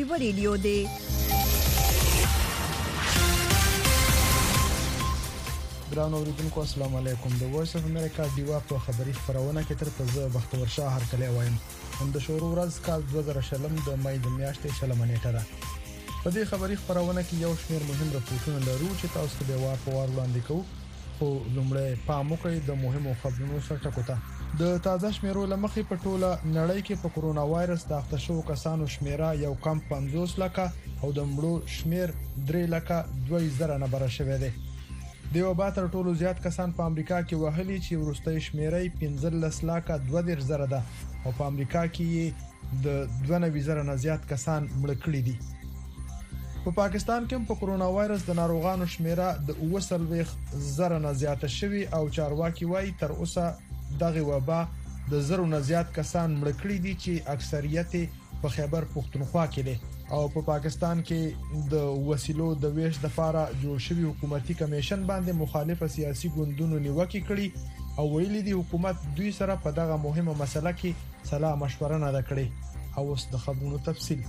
ډیوا ریډیو دی. ګران اوریدونکو السلام علیکم. د وایس اف امریکا ډیوا په خبري خبرونه کې تر تازه بختور شاه هر کله وایم. هم د شروع ورځ کال 2020 د مې د میاشتې شلمه نیټه ده. په دې خبري خبرونه کې یو شمېر مهم راپورټونه لرو چې تاسو ته به په وار وړاندې کوو. خو لومړی پام وکړئ د مهمو خبرونو سره ټکو ته. د تازه شمیرو لمخې په ټوله نړۍ کې په کورونا وایرس د اخته شوو کسانو شمیره یو کم 50 لکه او د مړو شمیر 3 لکه 2000 نه بره شوی دی. د وبا تر ټولو زیات کسان په امریکا کې وهلي چې ورستۍ شمیره 15 لکه 2000 ده او په امریکا کې د 92,000 نه زیات کسان مړ کړي دي. په پاکستان کې په کورونا وایرس د ناروغانو شمیره د 30,000 نه زیاته شوی او چارواکي وایي تر اوسه دغه وبا د 0 نه زیات کسان مړ کړي دي چې اکثریت په خیبر پختونخوا کې دي او په پاکستان کې د وسیلو د ویش د لپاره جوړ شوی حکومتي کمیشن باندې مخالف سیاسي ګوندونو نیوکه کړي او ویلي دي حکومت دوی سره په دغه مهمه مسله کې صلاح مشوره نه کړي. او اوس د خبرونو تفصیل.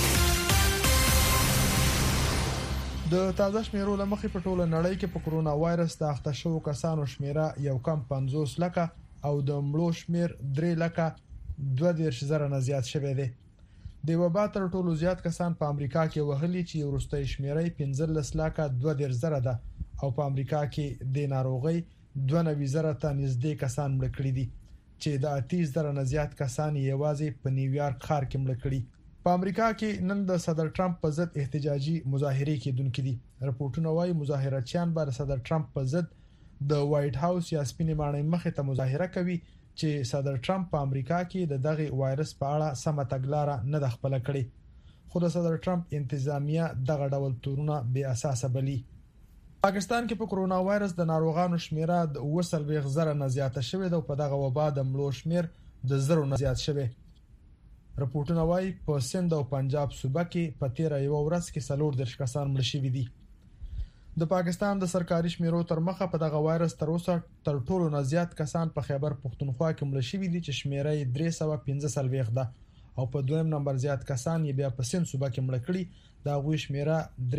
د تازه شمیرو لمخې په ټوله نړۍ کې په کورونا وایرس د اخته شوو کسانو شمیره یو کم 50 لکه او د مړو شمیر 3 لکه 20,000 نه زیات شوی دی. د وبا تر ټولو زیات کسان په امریکا کې وهلي چې ورستۍ شمیره 15 لکه 20,000 ده او په امریکا کې د ناروغي 92,000 ته نږدې کسان مړ کړي دي چې د 30,000 نه زیات کسان یوازې په نیویارک ښار کې مړ کړي. په امریکا کې نن د صدر ټرمپ په ضد احتجاجي مظاهره کېدونکې دي. رپورټونه وايي مظاهرچیان به صدر ټرمپ په ضد د وایټ هاوس یا سپینې ماڼۍ مخې ته مظاهره کوي چې صدر ټرمپ په امریکا کې د دغه وایرس په اړه سم تګلارې نه د خپل کړي. خو د صدر ټرمپ انتظامیه دغه ډول تورونه بې اساسه بلی. پاکستان کې په کورونا وایرس د ناروغانو شمیره د 30,000 نه زیاته شوې ده او په دغه وبا د مړو شمیر د 0 نه زیات شوی. رپورټونه وايي په سند او پنجاب صوبه کې په 13 یو ورځ کې 40 کسان مړ شوي دي. د پاکستان د سرکاري شمیرو تر مخه په دغه وایرس تر اوسه تر ټولو نه زیات کسان په خیبر پختونخوا کې مړ شوي دي چې شمیره 315 ده او په دویم نمبر زیات کسان یې بیا په سند صوبه کې مړ کړي دا غوي شمیره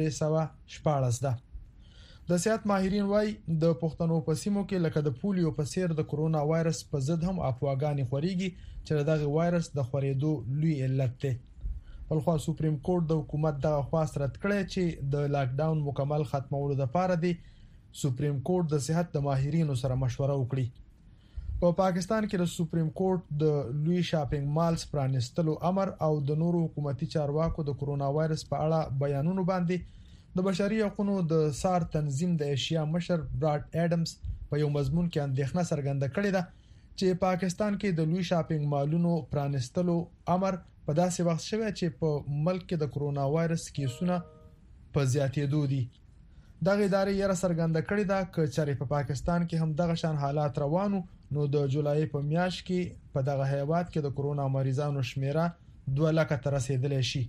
314 ده. د صحت ماهرین وايي د پښتنو په سیمو کې لکه د پولیو په څیر د کورونا وایرس په ضد هم افواګانی خوريږي چې دغه وایرس د خورېدو لوی علت دی. بلخو سپریم کورټ د حکومت دغه خواست رد کړی چې د لاک ډاون مکمل ختمولو لپاره دی سپریم کورټ د صحت د ماهرینو سره مشوره وکړي. په پاکستان کې د سپریم کورټ د لوی شاپینګ مالز پرانستلو امر او د نورو حکومتي چارواکو د کورونا وایرس په اړه بیانونو باندې د بشري حقوقو د سار تنظیم د ایشیا مشر براډ اډمز په یو مضمون کې اندېښنه څرګنده کړې ده چې پاکستان کې د لوی شاپینګ مالونو پرانستلو امر په داسې وخت شوی چې په ملک کې د کورونا وایرس کیسونه په زیاتېدو دي. دغه ادارې یې څرګنده کړې ده چې چېرې په پاکستان کې هم دغه شان حالات روانو نو د جولای په میاشت کې په دغه هیواد کې د کورونا مریضانو شمیره 2 لکه ته رسیدلی شي.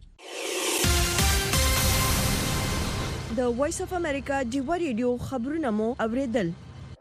د وایس اف امریکا ډیوا ریډیو خبرونه مو اوریدل.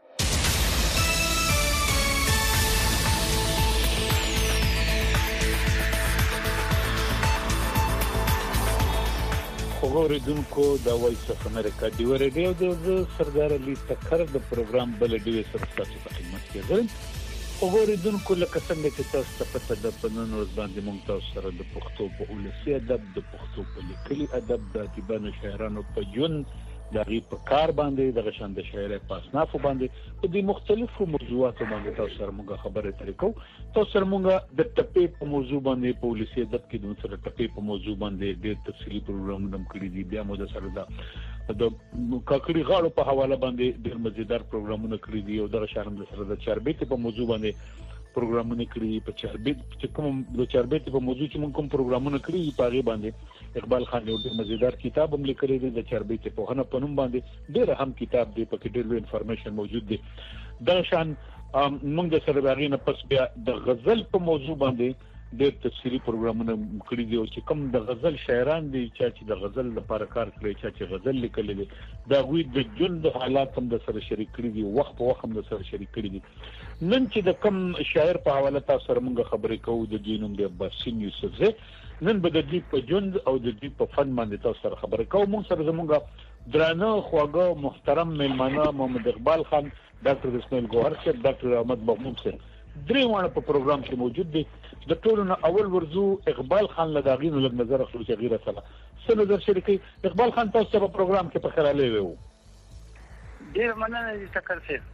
خبردونکو د وایس اف امریکا ډیوا ریډیو د سردار علي تکر د پروګرام بل ډیوې سره تاسو په خدمت کې ځم. خبردونکو لکه څنګه چې تاسو ته پته ده په نن ورځ باندې موږ تاسو سره د پښتو په ولسي ادب د پښتو په لیکلي ادب د ادیبانو شاعرانو په ژوند د غي په کار باندې د غشند شاعرۍ په اصنافو باندې په دې مختلفو موضوعاتو باندې تاسو سره موږ خبرې اترې کوو. تاسو سره موږ د ټپې په موضوع باندې په ولسي ادب کې د سره ټپې په موضوع باندې ډېر تفصیلي پروګرامونه کړی دي. بیا موږ سره د کاکړي غاړو په حواله باندې ډېر مزیدار پروګرامونه کړی دي او د شارم سره د چاربېت په موضوع باندې پروګرامونه کړی په چاربېت چې کوم د چاربېت په موضوع چې موږ کوم پروګرامونه کړی په هغه باندې اقبال خان یو ډېر مزیدار کتاب هم لیکلی دی د چاربېت په هنه په نوم باندې ډېر اهم کتاب دی په کې ډېر انفارمیشن موجود دی. دا شان موږ د سره باغینه پس بیا د غزل په موضوع باندې ډېر تفصیلی پروګرامونه کړی دي او چې کوم د غزل شاعران دي چې د غزل لپاره کار کوي چې غزل لیکل دي دا غوي د ژوند حالات هم د سره شریک کړی دي وخت په وخت هم د سره شریک کړی دي نن چې د کوم شاعر په حواله تاسو سره موږ خبرې کوو د دینوم د عباسین یوسف زه نن به د دې په ژوند او د دې په فن باندې تاسو سره خبرې کوو موږ سره زموږ درانه خواږه محترم میلمانه محمد اقبال خان ډاکټر اسماعیل ګوهر صاحب ډاکټر احمد محمود صاحب درې وانه په پروګرام کې موجود دي د ټولو نه اول ورزو اقبال خان لداغینو لږ نظر اخلو چې غیره سره څه نظر شریکي اقبال خان تاسو په پروګرام کې په خلاله وو ډیر مننه دي ټکر صاحب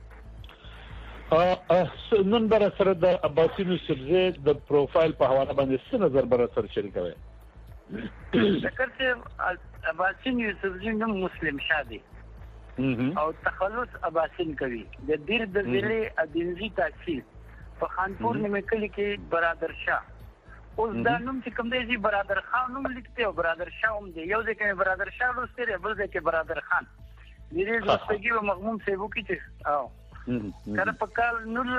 نن بر سره د عباسین سبزه د پروفایل په حواله باندې څه نظر بر سره شریکوي ټکر صاحب عباسین یوسفزی نوم مسلم شادي او تخلص عباسین کوي د دیر د ضلع ادینزی تحصیل په خانپور نیمه کلی کې برادر شاه اوس دا نوم چې کوم دی برادر خان نوم لیکته او برادر شاه هم دی یو ځکه برادر شاه لوستره بل ځکه برادر خان دې دوستګي او مغموم سیبو کې چې او کله په کال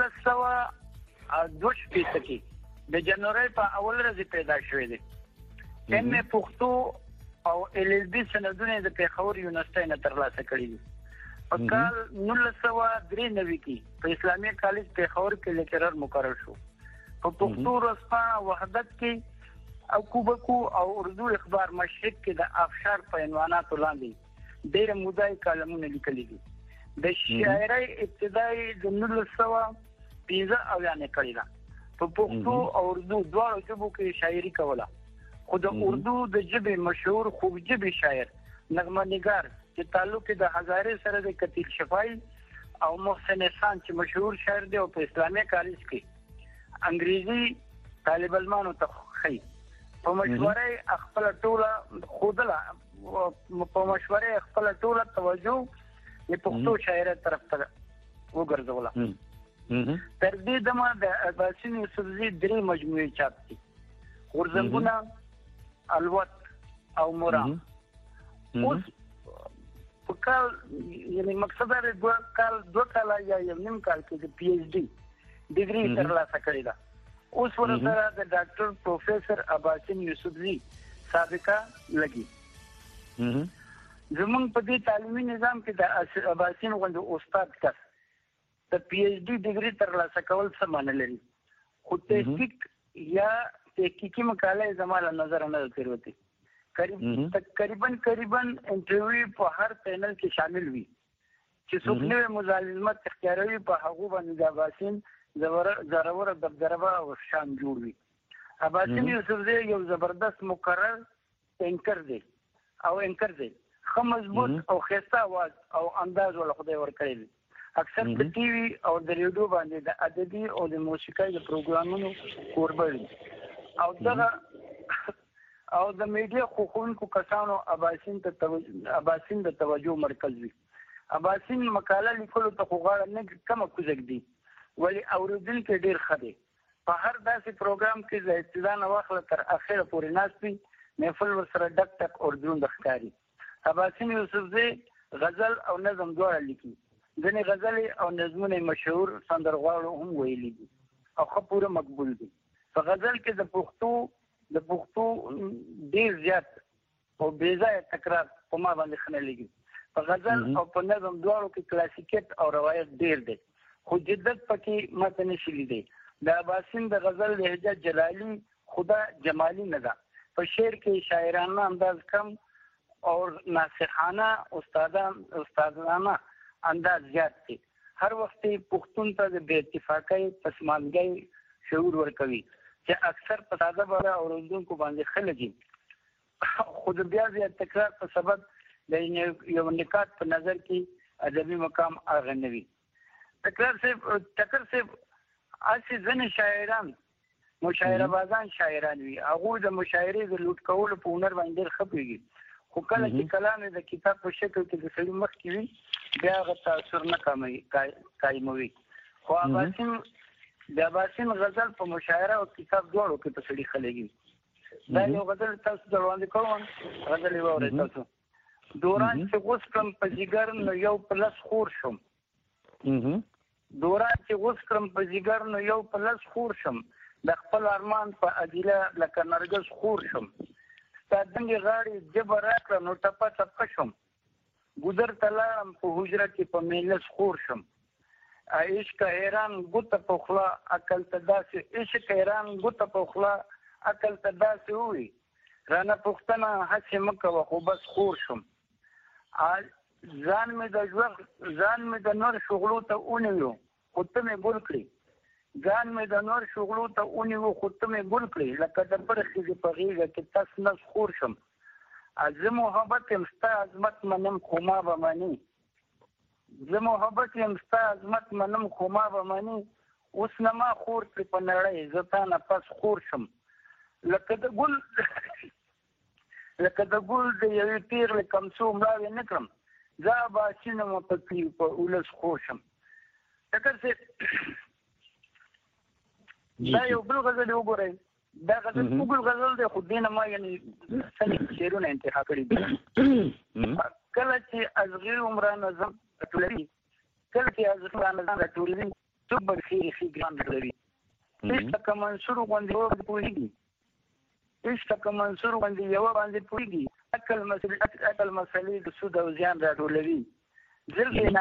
1902 کې د جنوري په اول ورځ پیدا شوې دي ایم پښتو او ال ال بي سندونه د پیښور یونیورسيټي نه ترلاسه کړې دي په کال 1993 کې په اسلامي کالج پیښور کې لیکچرر مقرر شو په پښتو ورځپاڼه وحدت کې او کوبکو او اردو اخبار مشرق کې د افشار په عنواناتو لاندې ډېر مودای کالمونه لیکلي دي د شاعرۍ ابتدایي د 1915 اویانه کړی ده په پښتو او اردو دواړو ژبو کې شاعري کوله خو د اردو د ژبې مشهور خوب ژبې شاعر نغمه نگار چې تعلق د هزاره سره د کتیل شفای او محسن احسان چې مشهور شاعر دی او په اسلامي کالج کې انګریزي طالب علمانو ته خي په مشوره خپل ټوله خودله په مشوره خپل ټوله توجه د پښتو شاعر طرف ته وګرځوله تر دې دمه د عباسین یوسفزی درې مجموعې چاپ دي ورزنګونه الوت او مرام اوس په کال یعنی مقصد دا دوه کال یا یو نیم کال کې د پی ایچ ډي ډیګري ترلاسه کړې ده اوس ورسره د ډاکټر پروفیسور عباسین یوسفزی سابقه لګي زمونږ په دې تعلیمي نظام کې د عباسین غوندې استاد کس د پی ایچ ډي ډیګري ترلاسه کول څه معنی لري خو تحقیق یا تحقیقي مقاله زموږ نظر نه تیروي تقریبا انټرویو په هر پینل کې شامل وي چې څوک نوې مظالمت اختیاروي په هغه باندې د عباسین زورور دبدربه او شان جوړ وي عباسین یوسفزی یو زبردست مقرر انکر دی خو مضبوط او خسته आवाज او انداز ول خدای ورکړي دي اکثر په ټي وي او د ریډیو باندې د ادبي او د موسیقۍ د پروګرامونو کوربل او دغه او د میډیا خوښونکو کسانو عباسین د توجه مرکز وي عباسین مقاله لیکلو ته غواړي نه کم کوزګ دي ولی اوریدونکو ډیر خدي په هر داسې پروګرام کې د ابتدا نه واخله تر اخره پورې ناشتي محفل ورسره ډک ټک اردو د ښکاری عباسین یوسفزی غزل او نظم دواړه لیکي ځینې غزل او نظمونه مشهور سندرغاړو هم ویلي دي او خو پوره مقبول دي په غزل کې د پښتو ډیر زیات او بیځای تکرار په ما باندې خنه لګي په غزل او په نظم دواړو کې کلاسیکیت او روایت ډیر دي خو جدت پکې ماته نشي لیدي د عباسین د غزل لهجه جلالی خدا جمالی نه ده په شعر کې شاعرانه انداز کم او ناصحانه استادانه انداز زیات دي هر وخت پښتون ته د بې اتفاقۍ پسماندګۍ شعور ورکوي چې اکثر په ساده باره اوریدونکو باندې خلګي خود بیا زیات تکرار په سبب د یو نکات په نظر کې ادبي مقام اغنوي ټکر صاحب اسی ځنې شاعران مشاعره بازان شاعران وي هغه د مشاعرې د لوټ کولو په هنر باندې خپيږي خو کله چې کلام د کتاب په شکل کې د سړي مخ کې وي بیا غو تاثیر نه قایموي خو د عباسین غزل په مشاعره او کتاب دواړو کې په سړي خلګي دا یو غزل تاسو دروازه کوم غزل یو اورئ تاسو دوران چې غوس کم په جګر نو یو پلس خور شم دوران چې غوس کم په جګر نو یو پلس خور شم د خپل ارمان په اجله لکه نرګس خور شم ستادنګ غاړي جبر راکړه نو ټپه ټپه شم ګذر تلام په حجره کې په ملس خور شم عشق حیران ګوت په خلا عقل تداسې عشق حیران ګوت په خلا عقل تداسې وي رانه پښتنه هڅه مکه خو بس خور شم ځان مې د نور شغلو ته اونیو خو ته مې ګل کړې ځان مې د نور شغلو ته اونیو خو ته مې ګل کړې لکه د برخې په غېږه کې تس نس خور شم زه محبت یم ستا عظمت منم خو ما به مني زه محبت یم ستا عظمت منم خو ما به مني اوس نه ما خور کړې په نړۍ زه تا نه پس خور شم لکه د ګل د یوې پیغلې کمڅو مړاوې نه کړم زه باسینه مو په اولس خور شم ټکر صاحب دا یو بل غزل وګورئ دا غزل وګل غزل دی خو دې نه ما یعنې څلې شعرونه انتخاب کړي دي کله چې ازغي عمره نظم ټولوي کله چې ازغي عمره نظم ټولوي څوک به ښې ګران لري عشق منصور غوندې پوهېږي عشق منصور غوندې یوه باندې پوهېږي عقل مسلې د سود او زیان راټولوي زلفې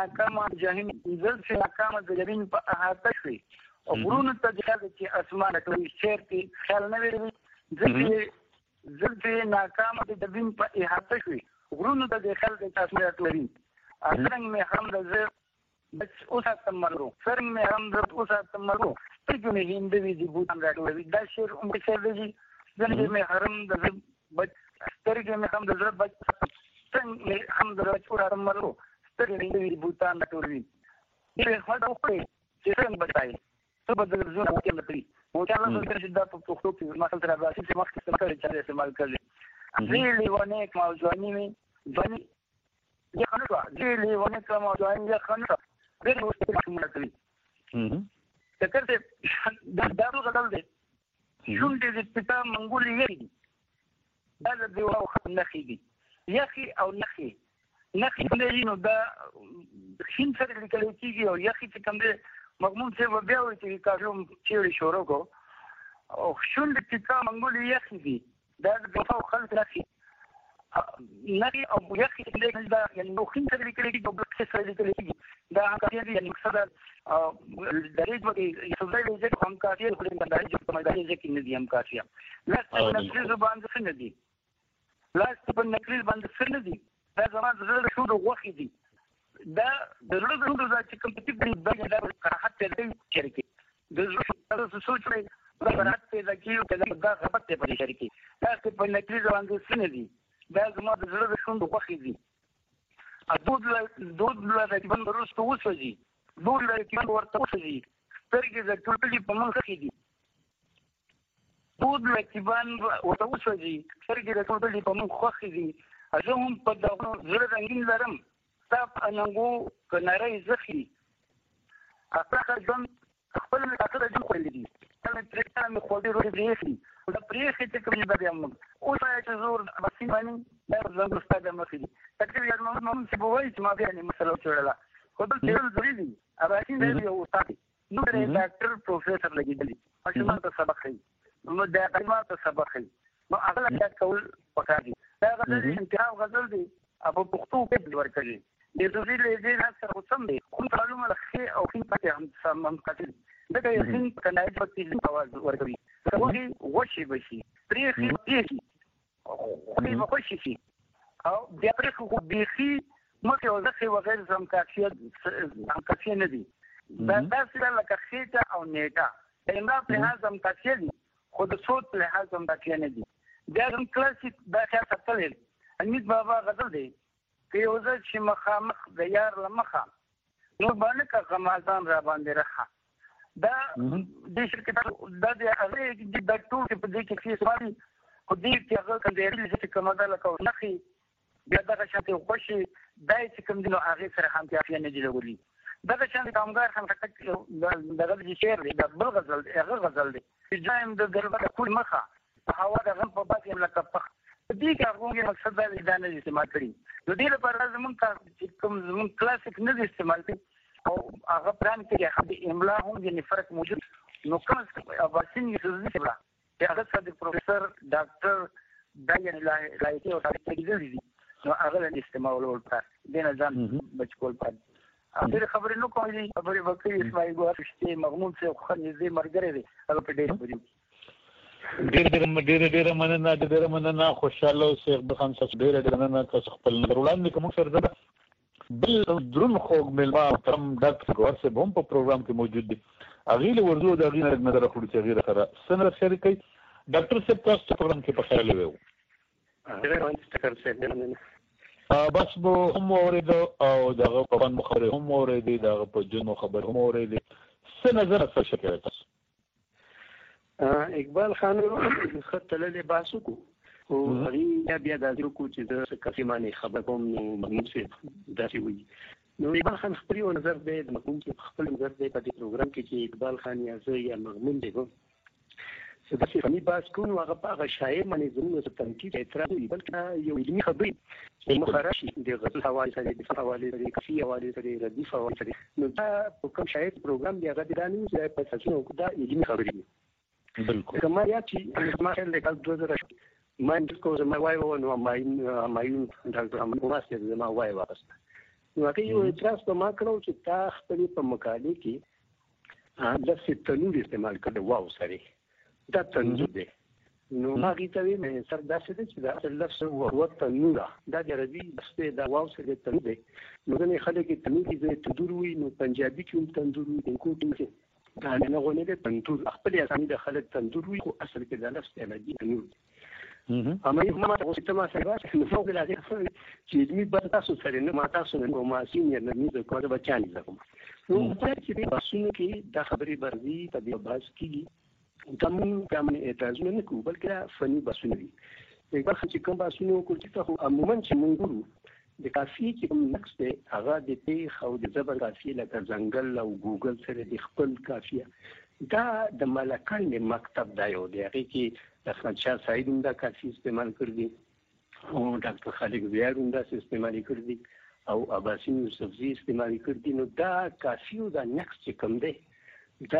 ناکامه د جبین په احاطه شوي او غرونو ته جهاز چې اسمان ټولوي شعر کې خیال نه ویلوي زلفې ناکامه د جبین په احاطه شوي غرونو ته د خیال چې اسمان ټولوي څرنګ مې هم د زه بچ اوساتم مرغو څرنګ مې هم د اوساتم مرغو سترګې مې هندوي دي بوتان راټولوي دا شعر عمر شعر دی څنګه مې حرم د زه بچ سترګې مې هم د زړه بچ څنګه مې هم د بچ اوساتم مرغو سترګې مې هندوي دي بوتان راټولوي دې خواږه وکړي چې څنګه بچای څه به د زړه کې متري مو ته الله دې چې دا په پښتو کې مثلا تر راځي چې مخکې څه کوي چې استعمال کوي دې لیوانه کوم ځواني مې ځواني یا خنوړه دې لیوانه کوم ځواني یا خنوړه دې وسته کومه کوي څنګه ته دا غوډل دې شونډې دې پتا منګولې یې دا د دیو خط نخي یخي او نخي دې نو دا خین سره لیکل کېږي او یخي چې کوم دې مضمون څه بیا وایي چې کاروم چیرې شروع کو او شونډې پتا منګولې یخي دي دا د دیو خلک نخي نخي او یخي دې دا یعنی نو خین سره لیکل کېږي او بل څه سره لیکل کېږي دا هغه دې یعنی مقصد درې وګړي یو ځای چې کوم کافي خپل باندې چې کومه دایي چې نه دي هم کافي لاس په نکریز باندې څنګه دي لاس په نکریز باندې څنګه دي دا زموږ د زړه شو د غوخي دي دا د زړه د روح چې کوم په دې دا راحت دې شرکت د زړه سوچ لري راحت دې کیږي دا غبط دې په شرکت لاس په نکریز باندې څنګه دي دا زموږ د زړه شو د غوخي دي دود لا د بند وروسته وسوځي دود لا د ورته وسوځي سترګې د ټولې په مخ کې دي دود لا د بند ورته وسوځي سترګې د ټولې په مخ کې دي زه هم په دغه زړه رنګین لرم تاسو انغو کناري زخي اته ځم خپل اخر ځم خو دي کله ترې مې خو دې ورې دی دا پریخي چې کوم دی هم او چې زور بسې باندې دا زنګ ستاده مخې دي تقریبا نو چې بوي چې ما بیا نه مسله چړلا خو دا څه ضروري دي اوباسي دی یو استاد نو د ډاکټر پروفیسور لګیدلی ماشومان ته سبق کوي نو د کلمات ته سبق کوي نو هغه لا کول پکاري دا غزل انتخاب غزل دی ابو پختو کې ورکړي د دې له دې سره سم دي کوم معلومه لخي او کوم پته هم کتل دا یقین کنه چې په دې اواز ورکوي سموږي وشي بشي پریخي خو به خوشي شي او د پریخو خو بيخي مکه او ځخي وغیر زم کافي نه دي دا تاسو لکه خېټه او نیټه دا په هاذم کافي دي خو د صوت له هاذم کافي نه دي دا هم کلاسیک دا څه تل امید بابا غزل دی که یو ځل چې مخامخ د یار لمخه نو باندې کا غمازان را باندې راخه دا د شرکت د هغه د ټول په دې کې څه سوالي خو دې چې هغه کندېری چې کومه ده لکه نخي بیا دغه شانتي خوشي دای چې کوم دینو هغه سره هم کافي نه دي لګولي دغه شانتي کامګار هم حقیقت دغه چې شعر دی د بل غزل هغه غزل دی چې جایم د دربه کول مخه هوا د غم په باندې لکه پخ دې کې هغه مقصد دا دی نه استعمال کړي نو دې لپاره زمون کوم کلاسیک نه استعمال کړي او هغه پران کې د املا هم د فرق موجود نو کوم اباسین یوسفزي سره هغه څه پروفیسور ډاکټر دایان لایتي او تاکیدل دي نو هغه د استعمال ورته دینه ځان بچکول پات اخر خبرې نو کوي خبرې وکړي اسماعیل ګواشتي مغمون څه خو نږدې مرګره دي هغه په ډېر بری ډېر مننه خوشاله اوسئ خان صاحب ډېر مننه تاسو خپل نظر وړاندې کوم سره ده بل درون خوږ ملما تم ډاکټر ګوار صاحب هم په پروګرام کې موجود دي اغیل ورزو د اغیل نظر خوري چې غیر سره سره شریکي ډاکټر صاحب تاسو په پروګرام کې په خیر لوي بس بو هم اوریدو او دغه په باندې خبره هم اوریدي دغه په جنو خبر هم اوریدي څه نظر څه شکایت تاسو اقبال خان خطلې باسو کو او هغه بیا د ازرو کو چې د کفیمانی خبر کوم نو مغمون څه داسي وي نو اقبال خان خپل نظر دی د مغمون کې خپل نظر دی په دې پروګرام کې چې اقبال خان یا مغمون دی څه د فني باس کو نو هغه په شاعر باندې زموږ څه تنقید اعتراض وي بلکې یو علمي خبري چې مخرشي د غزل حواله سره د حواله سره کفي حواله سره ردیف حواله سره نو دا کوم شاعر پروګرام دی هغه د دانو چې په تاسو دا علمي خبري بالکل کما یا چې ما خل له 2000 ما اندکو زما وایو نو مایم ډاکټر امن واسطه زما وایو واسطه نو هغه یو اعتراض په ما کړو چې تا خپل په مقاله کې لفظ تنور استعمال کړو واو سره دا تنور دی نو ما غیتوي مې سر داسې دی چې دا اصل لفظ هو تنور دا د عربي لفظ دا واو سره تنور دی نو ځنې خلک تنور دي تندور وي نو پنجابي کې هم تندور وي کوټ کې دا نه غوڼه ده تندور خپل اسامي د خلک تندور وي خو اصل کې دا لفظ عربي تنور اما یو ما تاسو ته ما سره نو څو بل هغه چې دې په تاسو سره نو ما تاسو نو ما سینیر نه دې کومه بچانی لکم نو په چې باسونو کې دا خبرې برزي په دې باس کې کوم اعتراض نه کوو بلکې فني باسونه دي یو څه چې کوم باسونه کوي چې عموما چې مونږ ګورو د کافي چې کوم نقص دی هغه د ته خو د زبر کافي لکه ځنګل او ګوګل سره د خپل کافیه دا د ملکان مکتب دا یو دی هغه کې د احمد شاه سعید هم دا کافي استعمال کړی او ډاکټر خالد ویاړ هم دا استعمال کړی او عباسین یوسفزي استعمال کړی نو دا کافي او دا نقص چې کوم دی دا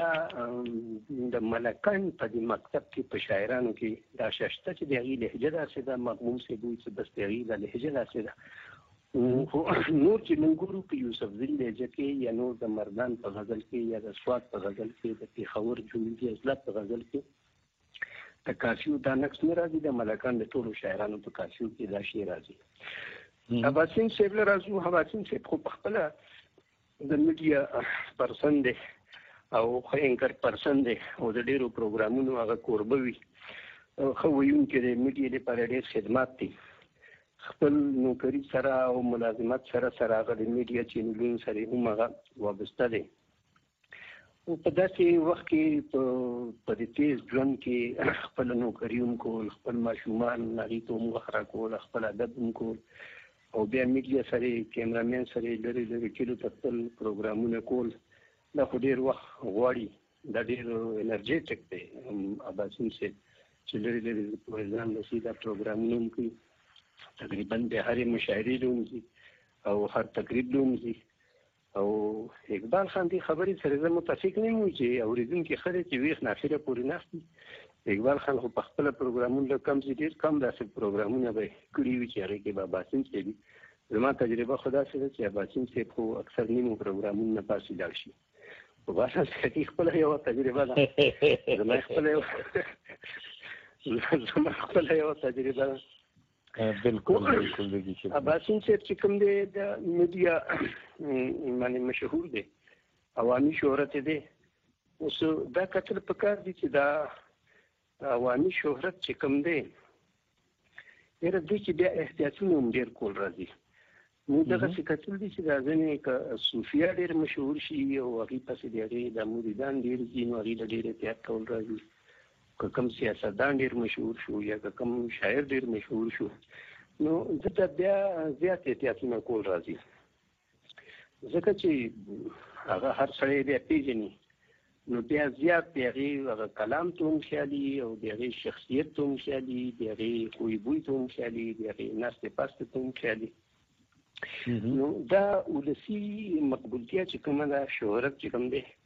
د ملکان په دې مکتب کې په شاعرانو کې دا ششته چې د هغې لهجه داسې ده مغموم صاحب وایي چې بس د هغې دا لهجه داسې ده خو نور چې موږ ګورو په یوسفزي لهجه کې یا نور د مردان په غزل کې یا د سوات په غزل کې د پېښور جنوبي عضلات په غزل کې د کافیو دا نقص نه راځي د ملکان د ټولو شاعرانو په کافیو کې دا شی راځي عباسین صاحب له راځو عباسین صاحب خو په خپله د میډیا پرسن دی او اینکر پرسن دی او د ډیرو پروګرامونو هغه کوربه وي خو ویونکي د میډیا لپاره ډېر خدمات دي خپل نوکري سره او ملازمت سره هغه د میډیا چینلونو سره هم هغه وابسته دی او په داسې وخت کې په دې تیز ژوند کې خپل نوکري هم کول خپل ماشومان هغې ته هم وخت راکول خپل ادب هم کول او بیا میډیا سره کیمرامین سره لرې کیلو ته خپل پروګرامونه کول دا خو ډېر وخت غواړي دا ډېر انرژیټک دی عباسین صاحب چې لرې ځان لسي دا پروګرامونه هم کوي تقریبا د هرې مشاعرې له هم ځي او هر تقریب له هم ځي او اقبال خان دې خبرې سره زه متفق نه یم چې اورېدونکي خلک چې ویښ ناخره پورې ناست دي اقبال خان خو په خپله پروګرامونه له کم چې ډېر کم داسې پروګرامونه به کړي وي چې هغې کې به عباسین صاحب زما تجربه خو داسې ده چې عباسین صاحب خو اکثر نیمو پروګرامونه نه پاسې لاړ شي په باسه چې خپله یوه تجربه ده زما خپله یوه تجربه ده بالکل عباسین صاحب چې کوم دی د میډیا باندې مشهور دی عوامي شهرت دی اوس دا کتل پکار دي چې دا عوامي شهرت چې کوم دی یاره دوی چې بیا احتیاطونه هم ډېر کول راځي نو دغه څه کتل دي چې دا ځینې که صوفیه ډېر مشهور شي او هغې پسې د هغې د مریدان ډېر ځي نو هغې له ډېر احتیاط کول راځي که کوم سیاستدان ډېر مشهور شو یا که کوم شاعر ډېر مشهور شو نو دلته بیا زیات احتیاطونه کول راځي ځکه چې هغه هر سړی بیا پېژني نو بیا زیات د هغې کلام ته هم خیالي او د هغې شخصیت ته هم خیالي د هغې خوی بوی ته هم خیالي د هغې ناستې پاستې ته هم خیالي نو دا ولسي مقبولتیا چې کومه ده شهرت چې کوم دی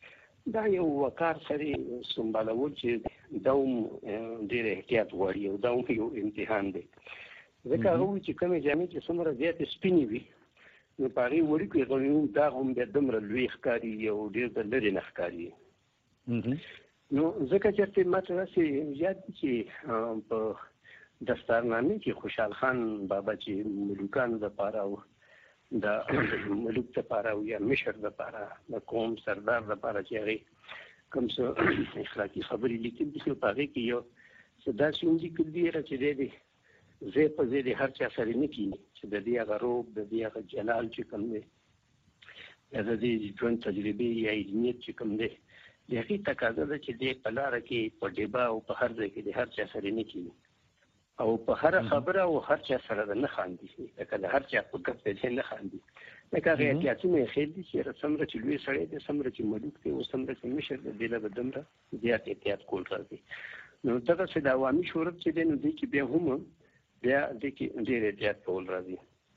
دا یو وقار سره سمبالول چې دوم ډېر احتیاط غواړي او دوم یو امتحان دی ځکه هغه چې کومې جامې چې څومره زیاتې سپینې وي نو په هغې وړوکي غوړي دا هم بیا دومره لوی ښکاري او ډېر د لرې نه ښکاري نو ځکه چې ماته داسې یاد دي چې په دستارنامې کې خوشحال خان بابا چې ملوکانو دپاره او د ملوک دپاره او یا مشر دپاره د قوم سردار دپاره چې هغې کوم څه اخلاقي خبرې لیکل دي په هغې کې یو څه داسې هم لیکل دي چې دی زه په زه د هر چا سره نه کینی چې د دې هغه روب د دې هغه جلال چې کوم دی یا د دې ژوند تجربې یا علمیت چې کوم دی د هغې تقاضا ده چې دی په لاره کې په ډیبه او په هر ځای کې د هر چا سره نه کینی او په هر خبره او هر چا سره د نه خاندي لکه د هر چا په ګپ دی نه خاندي لکه هغې احتیاطونه یې ښیل دي چې څومره چې لوی سړی دی څومره چې ملوک دی او څومره چې مشر دی دې له به دومره زیات احتیاط کول راځي نو دغسې د عوامي شهرت چې دی نو دې کې بیا هم بیا دې کې ډېر احتیاط کول راځي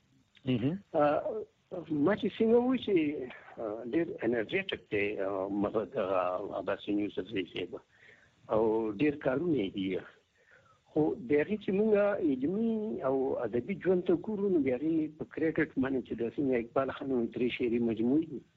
ما چې څنګه وایي چې ډېر انرژیټک دی دغه عباسین یوسفزي صاحب او ډېر کارونه یې دي خو د هغې چې موږ علمي او ادبي ژوند ته ګورو نو د هغې په کرېډټ باندې چې د څنګه اقبال خان 3 شعري مجموعې دي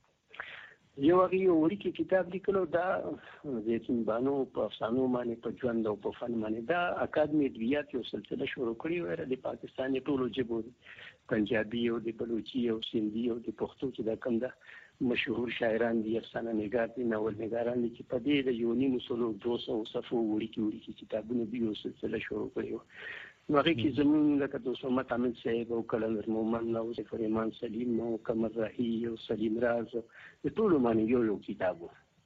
یو هغې یو وړوکی کتاب لیکلو دا زیتون بانو په افسانو باندې په ژوند او په فن باندې دا اکادمي ادبیات یو سلسله شروع کړې وه د پاکستان ټولو ژبو پنجابي او د بلوچي او سندي او د پښتو چې دا کوم ده مشهور شاعران دي افسانه نګار دي ناول نګاران دي چې په دې د 1.5 صفحو وړوکي کتابونه دي یو سلسله شروع کړې وه نو هغې کې زمونږ لکه دوست محمد حامد صاحب او کلندر مومن او ظفر ایمان سلیم او قمر راهي او سلیم راز د ټولو باندې یو کتاب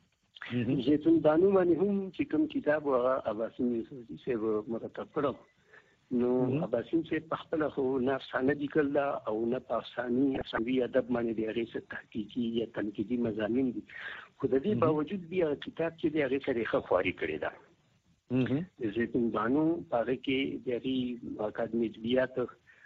و زیتون بانو باندې هم چې کوم کتاب و هغه عباسین یوسفزي صاحب مرتب کړو نو عباسین صاحب په خپله خو نه افسانه لیکل ده او نه په افسانوي ادب باندې د هغې څه تحقیقي یا تنقیدي مضامین دي خو د دې باوجود بیا کتاب چې دی هغې سره یې ښه خواري کړې ده د زیتون بانو په هغې کې د هغې اکادمي ادبیات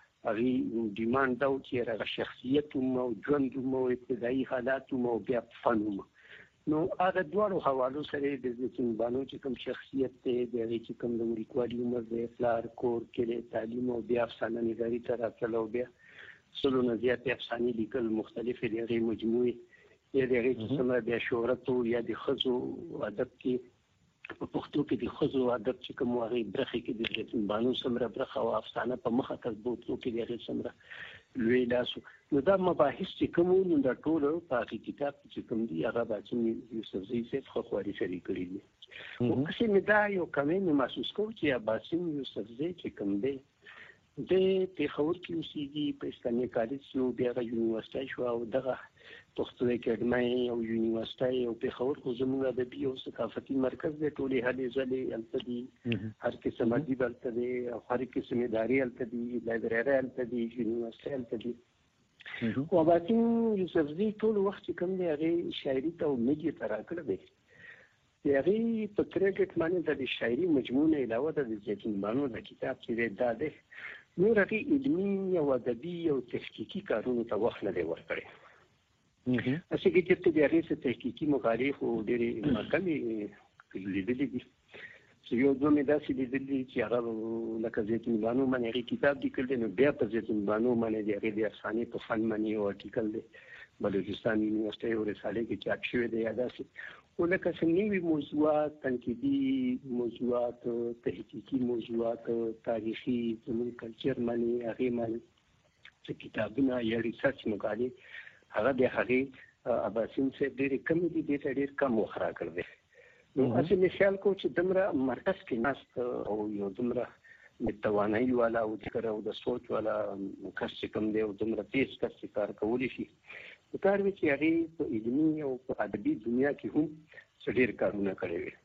هغې ډیمانډ دا و چې هغه شخصیت هم او ژوند هم او ابتدایي حالات هم او بیا فن هم نو هغه دواړو حوالو سره د زیتون بانو چې کوم شخصیت دی د هغې چې کوم د وړوکوالي عمر دی پلار کور کلی تعلیم او بیا افسانه نګاري ته راتلل او بیا 100 نه زیاتې افسانې لیکل مختلفې د هغې مجموعې یا د هغې چې څومره بیا شهرت یا د ښځو ادب کې په پښتو کې د ښځو ادب چې کوم هغې برخې کې د زیتون بانو څومره برخه او افسانه په مخه تګ بوتلو کې د هغې څومره لوی لاس نو دا مباحث چې کوم وو نو دا ټول په هغې کتاب کې چې کوم دي هغه عباسین یوسفزي صاحب ښه خواري سره کړي دي خو هسې مې دا یو کمی مې محسوس کوو چې عباسین یوسفزي چې کوم دی د پېښور کې اوسېږي په اسلامي کالج کې و بیا هغه یونیورسټۍ شوه او دغه پښتو اکاډمۍ او یونیورسټۍ او پېښور خو زموږ ادبي او ثقافتي مرکز دی ټولې هلې ځلې هلته دي هر قسم ادیب هلته دی او هر قسم ادارې هلته دي لایبررۍ هلته دي یونیورسټۍ هلته دي خو عباسین یوسفزي ټول وخت چې کوم دی هغې شاعري ته او میډیا ته راکړی دی د هغې په کرېډټ باندې د شاعري مجموع نه علاوه د زیتون بانو د کتاب چې دی دا دی نور هغې علمي او ادبي او تحقیقي کارونو ته وخت نه دی ورکړی اصل کې چېرته د هغې څه تحقیقي مقالې خو ډېرې کمې لیدلې دي یو دوه مې داسې لیدلي دي چې هغه لکه زیتون بانو باندې هغې کتاب لیکل دی نو بیا په زیتون بانو باندې د هغې د افسانې په فن باندې یو ارټیکل دی بلوچستان یونیورسټۍ او رسالې کې چاپ شوی دی یا داسې خو لکه څه نوي موضوعات تنقیدي موضوعات تحقیقي موضوعات تاریخي زموږ کلچر باندې هغې باندې څه کتابونه یا ریسرچ مقالې هغه د هغې عباسین صاحب ډېرې کمې دي دې ته ډېر کم وخت راکړ دی نو هسې مې خیال کوو چې دومره مرکز کې ناست او یو دومره د توانایي والا او فکر او د سوچ والا کس چې کوم دی او دومره تیز کس چې کار کولی شي پکار وي چې هغې په علمي او په ادبي دنیا کې هم څه ډېر کارونه کړی وي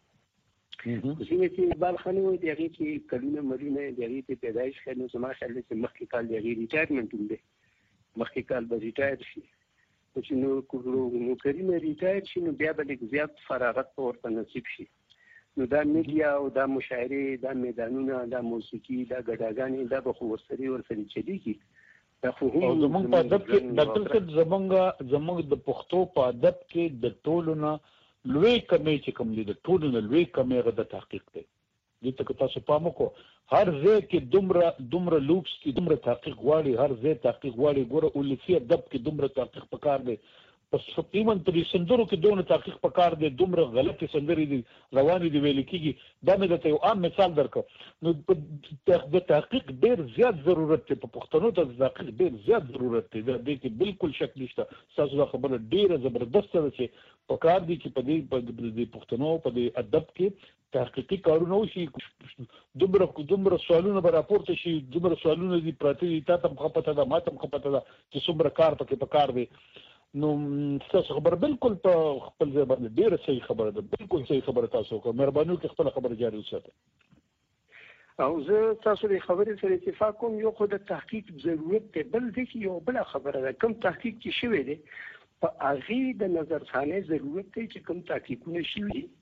خو ځینې چې اقبال خان وایي د هغې چې کلونه مرونه د هغې چې پیدایش ښه نو زما خیال دی چې مخکې کال د هغې ریټایرمنټ هم دی مخکې کال به ریټایر شي چې نوکري نه ریټایر شي نو بیا به لږ زیات فراغت به ورته نصیب شي نو دا میډیا او دا مشاعرې دا میدانونه دا موسیقي دا ګډاګانې دا به خو ورسره چلیږي دا خو هم زموږ په ادب کې ډاکټر صاحب زموږ د پښتو په ادب کې د ټولو نه لوی کمی چې کوم دي د ټولو نه لوی کمی هغه د تحقیق دی. دې ته که تاسو پام وکړو هر ځای کې دومره لوکس کې دومره تحقیق غواړي، هر ځای تحقیق غواړي. ګوره اولسي ادب کې دومره تحقیق پکار دی، پس ایمن په دې سندرو کې دونه تحقیق پکار دی، دومره غلطي سندرې دي روانې دي ویل کېږي. دا مې درته یو عام مثال درکړ. نو د تحقیق ډېر زیات ضرورت دی، په پښتنو ته د تحقیق ډېر زیات ضرورت دی. د دې کې بالکل شک نشته. ستاسو دا خبره ډېره زبردسته ده چې پکار دي چې په دې پښتنو په دې ادب کې تحقیقي کارونه وشي. دومره سوالونه به راپورته شي، دومره سوالونه دي پراته دي، تا ته هم ښه پته ده، ما ته هم ښه پته ده چې څومره کار پکې پکار دی. نو تاسو خبره بالکل په خپل ځای باندې ډېره صحیح خبره ده، بالکل صحیح خبره تاسو وکړه. مهرباني وکړئ خپله خبره جاري وساتئ. او زه تاسو د خبرې سره اتفاق کوم. یو خو د تحقیق ضرورت دی، بل دی چې یو بله خبره ده، کوم تحقیق چې شوی دی په هغې د نظرخانې ضرورت دی چې کوم تحقیقونه شوي دي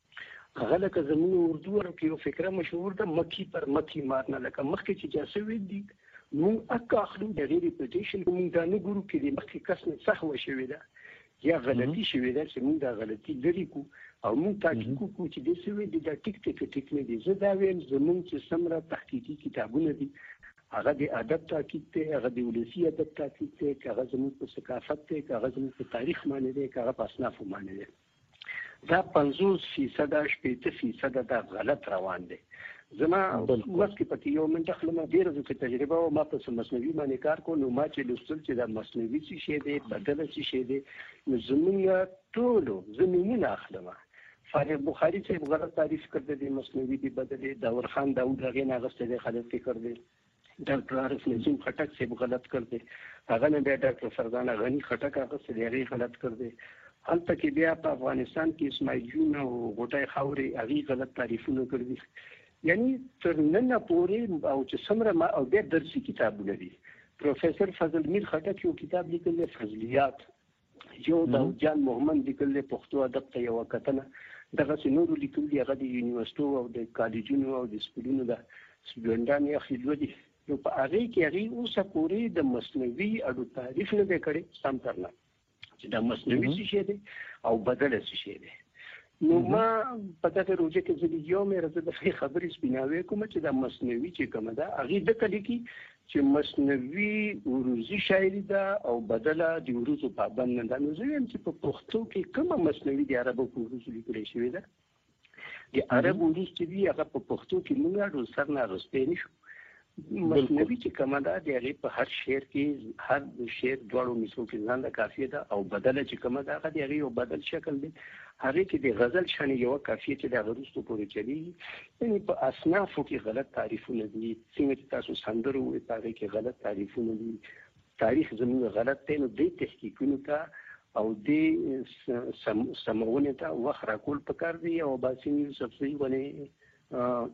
هغه لکه زموږ اردو کې یو فکره مشهور ده، مکھی پر مکھی مارنا. لکه مخکې چې چا شوي دي مونږ اکه اخلو د هغې ریپوټیشن، مونږ دا نه ګورو چې د مخکې کس نه سهوه شوې ده یا غلطي شوې ده چې مونږ دا غلطي لرې کړو او مونږ تحقیق وکړو چې دې شوې دي دا ټیک ټیک ټیک نه دي. زه دا وایم زمونږ چې څومره تحقیقي کتابونه دي هغه د ادب تحقیق دی، هغه د ولسي ادب تحقیق دی، که هغه زموږ په ثقافت دی، که هغه زموږ په تاریخ باندې دی، که هغه په اصنافو باندې دی. دا 50% 80% دا غلط روان دی. زما مخکې پکې یو منټه خلمه ډېره زه تجربه او ما په مصنوعي باندې کار کوم. نو ما چې لوستل چې دا مصنوعي څه شی دی، بدله څه شی دی، نو زمونږ ټولو زمینونه اخلم. فارغ بخاری صاحب غلط تعریف کرده دی مصنوعي دی بدله، داور خان داود هغې نه اخیستی دی غلط فکر دی. ډاکټر عارف نظیم خټک صاحب غلط کرده، هغه نه بیا ډاکټر فرزانه غني خټک اخیستی دی هغې غلط کرده. هلته کې بیا په افغانستان کې اسماعیل جون او غوټۍ خاورې هغې غلط تعریفونه کړي. یعنی تر ننه پورې او چې څومره او بیا درسي کتابونه دي. پروفیسر فضل میر خټک یو کتاب لیکلی فضلیات، یو داود جان محمد لیکلی پښتو ادب ته یوه کتنه، دغسې نورو لیکلي هغه د یونیورسټو او د کالجونو او د سکولونو د سټوډنټان یې اخلي لولي. نو په هغې کې هغې اوسه پورې د مصنوعي اډو تعریف نه دی کړی سم ترنه چې دا مصنوعي څه شی دی او بدله څه شی دی. نو ما په دغه روژه کې زه د یو مېره زه د ښې خبرې سپیناوی کوم چې دا مصنوعي چې کومه ده هغې دقه لیکي چې مصنوعي عروضي شاعري ده او بدله د عروضو پابند نه ده. نو زه وایم چې په پښتو کې کومه مصنوعي د عربو په عروضو لیکلی شوې ده. د عرب عروض چې دي هغه په پښتو کې موږ اډو سر نه اخیستی نه شو. مصنوعي چې کومه ده د هغې په هر شعر کې هر شعر دواړو مثلو کې ځان له کافیه ده، او بدله چې کومه ده هغه د هغې یو بدل شکل دی. هغې کې د غزل شانې یوه کافیه چې د هغه وروستو پورې چلېږي. یعنې په اصنافو کې غلط تعریفونه دي، څنګه چې تاسو سندرو ووایئ په هغې کې غلط تعریفونه دي. تاریخ زموږ غلط دی. نو دې تحقیقونو ته او دې سمونې ته وخت راکول پکار دی. او باسم یوسفزۍ ونې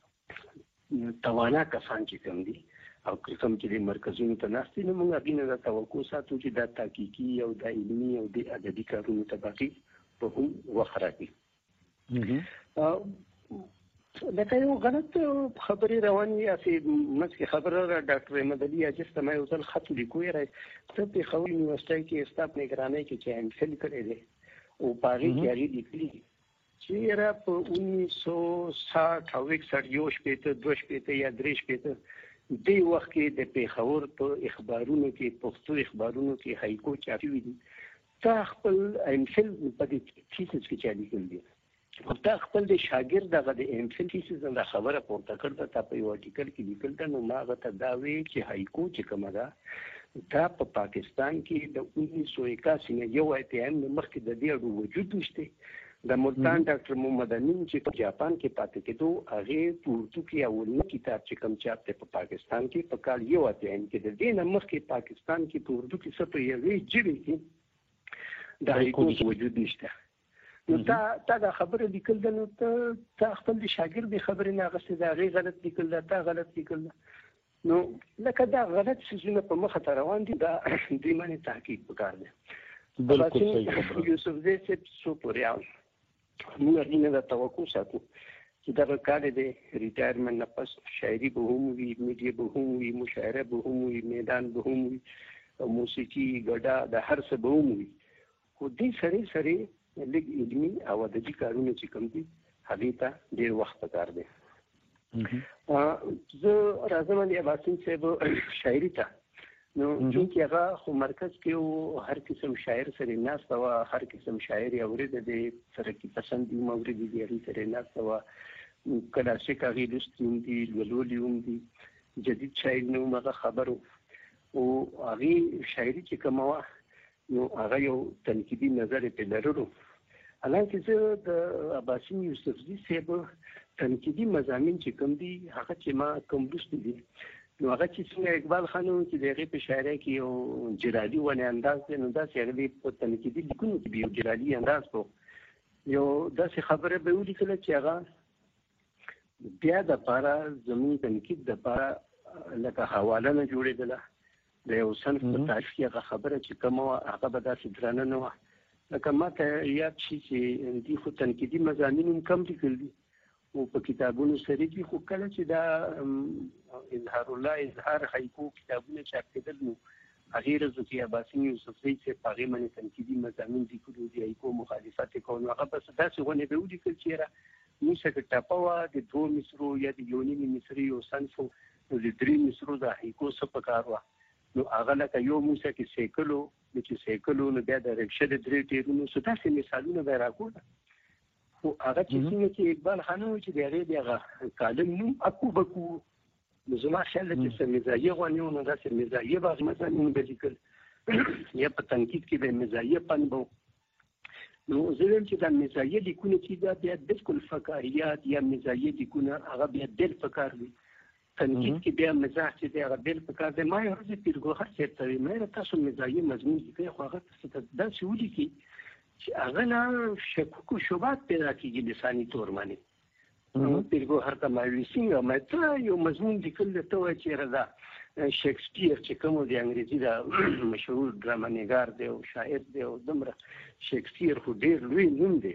توانا کسان چې کوم دي او کوم چې د مرکزونو ته ناست دي، نو موږ هغې نه دا توقع ساتو چې دا تحقیقي او دا علمي او د ادبي کارونو ته باقي په هم وخت راکړي. لکه یو غلط خبرې روانې هسې منځکې خبره ده. ډاکټر احمد علي عاجز ته ما یو ځل خط ولیکو، ته پېښور یونیورسټۍ کې ستا په نګرانۍ کې چې MPhil کړی دی او په هغې کې هغې لیکلي چې یاره په 1960 او 61 یو شپېته 2 شپېته یا 3 شپېته دې وخت کې د پېښور په اخبارونو کې پښتو اخبارونو کې هایکو چاپ شوي دي. تا خپل MPhil په دې تھیسس کې چا لیکل دي او تا خپل د شاګرد دغه د MPhil تھیسس نه خبره پورته کړه، تا په یو آرټیکل کې لیکل ده. نو ما هغه ته دا وی چې هایکو چې کومه ده دا په پاکستان کې د 1981 نه یو IPM مخکې د دې اډو وجود نشته. د ملتان ډاکټر محمد امین چې په جاپان کې پاتې کېدو هغې په اردو کې اولنی کتاب چې کوم چاپ دی په پاکستان کې په کال 1981 کې د دې نه مخکې پاکستان کې په اردو کې څه په یوې ژبې کې د هایکو وجود نشته. نو تا دا خبره لیکل ده، نو تا خپل د شاګرد د خبرې نه اخیستې ده، هغې غلط لیکل ده، تا غلط لیکل ده. نو لکه دا غلط څیزونه په مخه ته روان دي، دا دوی باندې تحقیق پکار دی. بالکل صحیح خبره. یوسفزۍ صاحب څو پورې موږ هغې نه دا توقع ساتو چې دغه کال دی ریټایرمنټ نه پس شاعري به هم وي، میډیا به هم وي، مشاعره به هم وي، میدان به هم وي، موسیقي ګډا د هر څه به هم وي. خو دې سړی لږ علمي او ادبي کارونه چې کوم دي هغه ته ډېر وخت پکار دی. زه راځم د اباسین صاحب شاعري ته. نو چې هغه خو مرکز کې هر قسم شاعر سره ناست و، هر قسم شاعر اورید د سره کې پسند دی مورید دی هغه سره ناست و، کلاسیک هغه لستون دي ولولیوم دي جدید شاعر نو مغه خبرو او هغه شاعري چې کومه نو هغه یو تنقیدي نظر په لرلو. حالانکه زه د عباسین یوسفزي صاحب تنقیدي مضامین چې کوم دي هغه چې ما کوم لوستي دي نو هغه چې څنګه اقبال خانو چې دغه په شاعرۍ کې یو جلالي ونه انداز دی نو دا چې هغه په تنقیدي لیکونو کې یو جلالي انداز په یو داسې خبره به ولیکل چې هغه بیا د لپاره زموږ تنقید د لپاره لکه حواله نه جوړېدله د یو صنف په تعریف کې هغه خبره چې کومه هغه به داسې درانه نه وه. لکه ما ته یاد شي چې دي خو تنقیدي مضامین هم کم لیکل دي او په کتابونو سره دي، خو کله چې دا اظهار الله اظهار حیکو کتابونه چاپ کېدل نو هغې رضو کې عباسین یوسفزي چې په هغې باندې تنقیدي مضامین لیکلو دي حیکو مخالفت یې کول نو هغه بس داسې غونې به ولیکل چې یاره موږ څخه ټاپه وه د 2 مصرو یا د 1.5 مصري یو صنف نو د 3 مصرو د حیکو څه پکار وه نو هغه لکه یو موږ څخه سیکلو چې سیکلو نو بیا د رکشه د 3 ټیرونو څه داسې مثالونه به راکوله. خو هغه چې څنګه چې اقبال خانو چې د هغې د هغه کالم نوم اکو بکو نو زما خیال دی چې څه مزاحیه غوندې و نو داسې مزاحیه به هغه مضامین به لیکل یا په تنقید کې به مزاحیه پن به نو زه وایم چې دا مزاحیه لیکونه چې دا بیا بالکل فکاریات یا مزاحیه لیکونه هغه بیا بل فکار دي. تنقید کې بیا مزاح چې دی هغه بل فکار دی. ما یو ورځ پیرګوهر صاحب ته ویل مېره تاسو مزاحیه مضمون لیکئ خو هغه داسې ولیکئ چې هغه نه شکوک و شبهات پیدا کېږي لساني طور باندې. پیرګوهر ته ما ویل څنګه ما ته یو مضمون لیکل ته وایي چې یاره دا شکسپیر چې کوم د انګریزي دا مشهور ډرامانګار دی او شاعر دی او دومره شکسپیر خو ډېر لوی نوم دی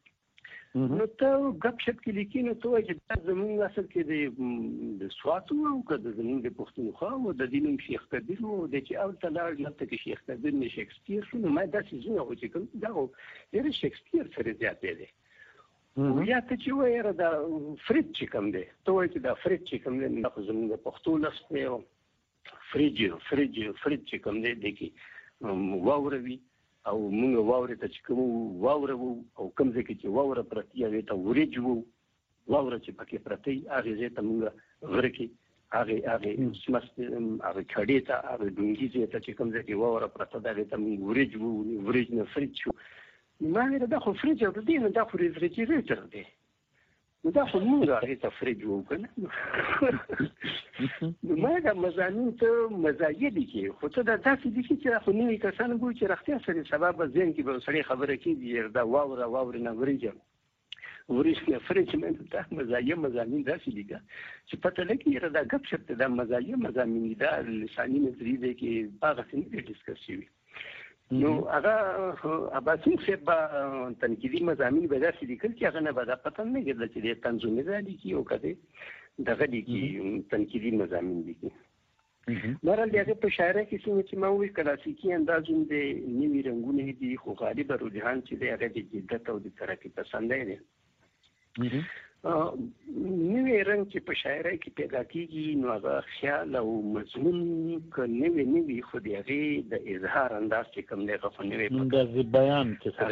نو ته ګپ شپ کې لیکي نو ته وایي چې دا زموږ اصل کې د سوات و او که د زموږ د پښتونخوا و د دې نوم شیخ کبیر و د چې اول ته لاړ هلته کې شیخ کبیر نه شکسپیر شو نو ما داسې زونه خو چې کوم دا خو ډېر شکسپیر سره زیاتی دی. یا ته چې وایې یاره دا فرید چې کوم دی ته وایي چې دا فرید چې کوم دی دا خو زموږ د پښتو لفظ دی فرید چې کوم دی دی کې واوره وي او موږ واورې ته چې کوم واوره وو او کوم ځای کې چې واوره پرتې هغې ته وریج وو واوره چې پکې پرته وي هغې ځای ته موږ غره کې هغې سمست هغې کډې ته هغې ډونګي ځای ته چې کوم ځای کې واوره پرته ده هغې ته موږ وریج وو وریج نه فرید شو. ما ویل دا خو فریج او دی نو دا خو ریفریجریټر دی نو دا خو موږ هغې ته فریج وو که نه نو ما دا مضامین ته مزاحیه لیکي خو ته دا داسې لیکي چې دا خو نوي کسان ګوري چې رښتیا سره سبا به ذهن کې به سړی خبره کېږي دا واوره نه وریج نه فریج نه دا مزاحیه مضامین داسې لیکه چې پته لګي یاره دا ګپ شپ دی دا مزاحیه مضامین دي دا لساني نظریې دی کې هغسې نه دی ډسکس شوي. نو هغه عباسین صاحب به تنقیدي مضامین به داسې لیکل چې هغه نه به دا پته نه کېدله چې دی طنز النزاع لیکي او که دی دغه لیکي تنقیدي مضامین لیکي. بهرحال د هغې په شاعرۍ کې څنګه چې ما وویل کلاسیکي انداز هم دی نوي رنګونه دي خو غالبه رجحان چې دی هغه د جدت او د ترقي پسندی دی. نوی رنګ چې په شاعرۍ کې پیدا کېږي نو هغه خیال او مضمون که نوی خو د هغې د اظهار انداز چې کوم دی هغه خو نوی انداز بیان چې څه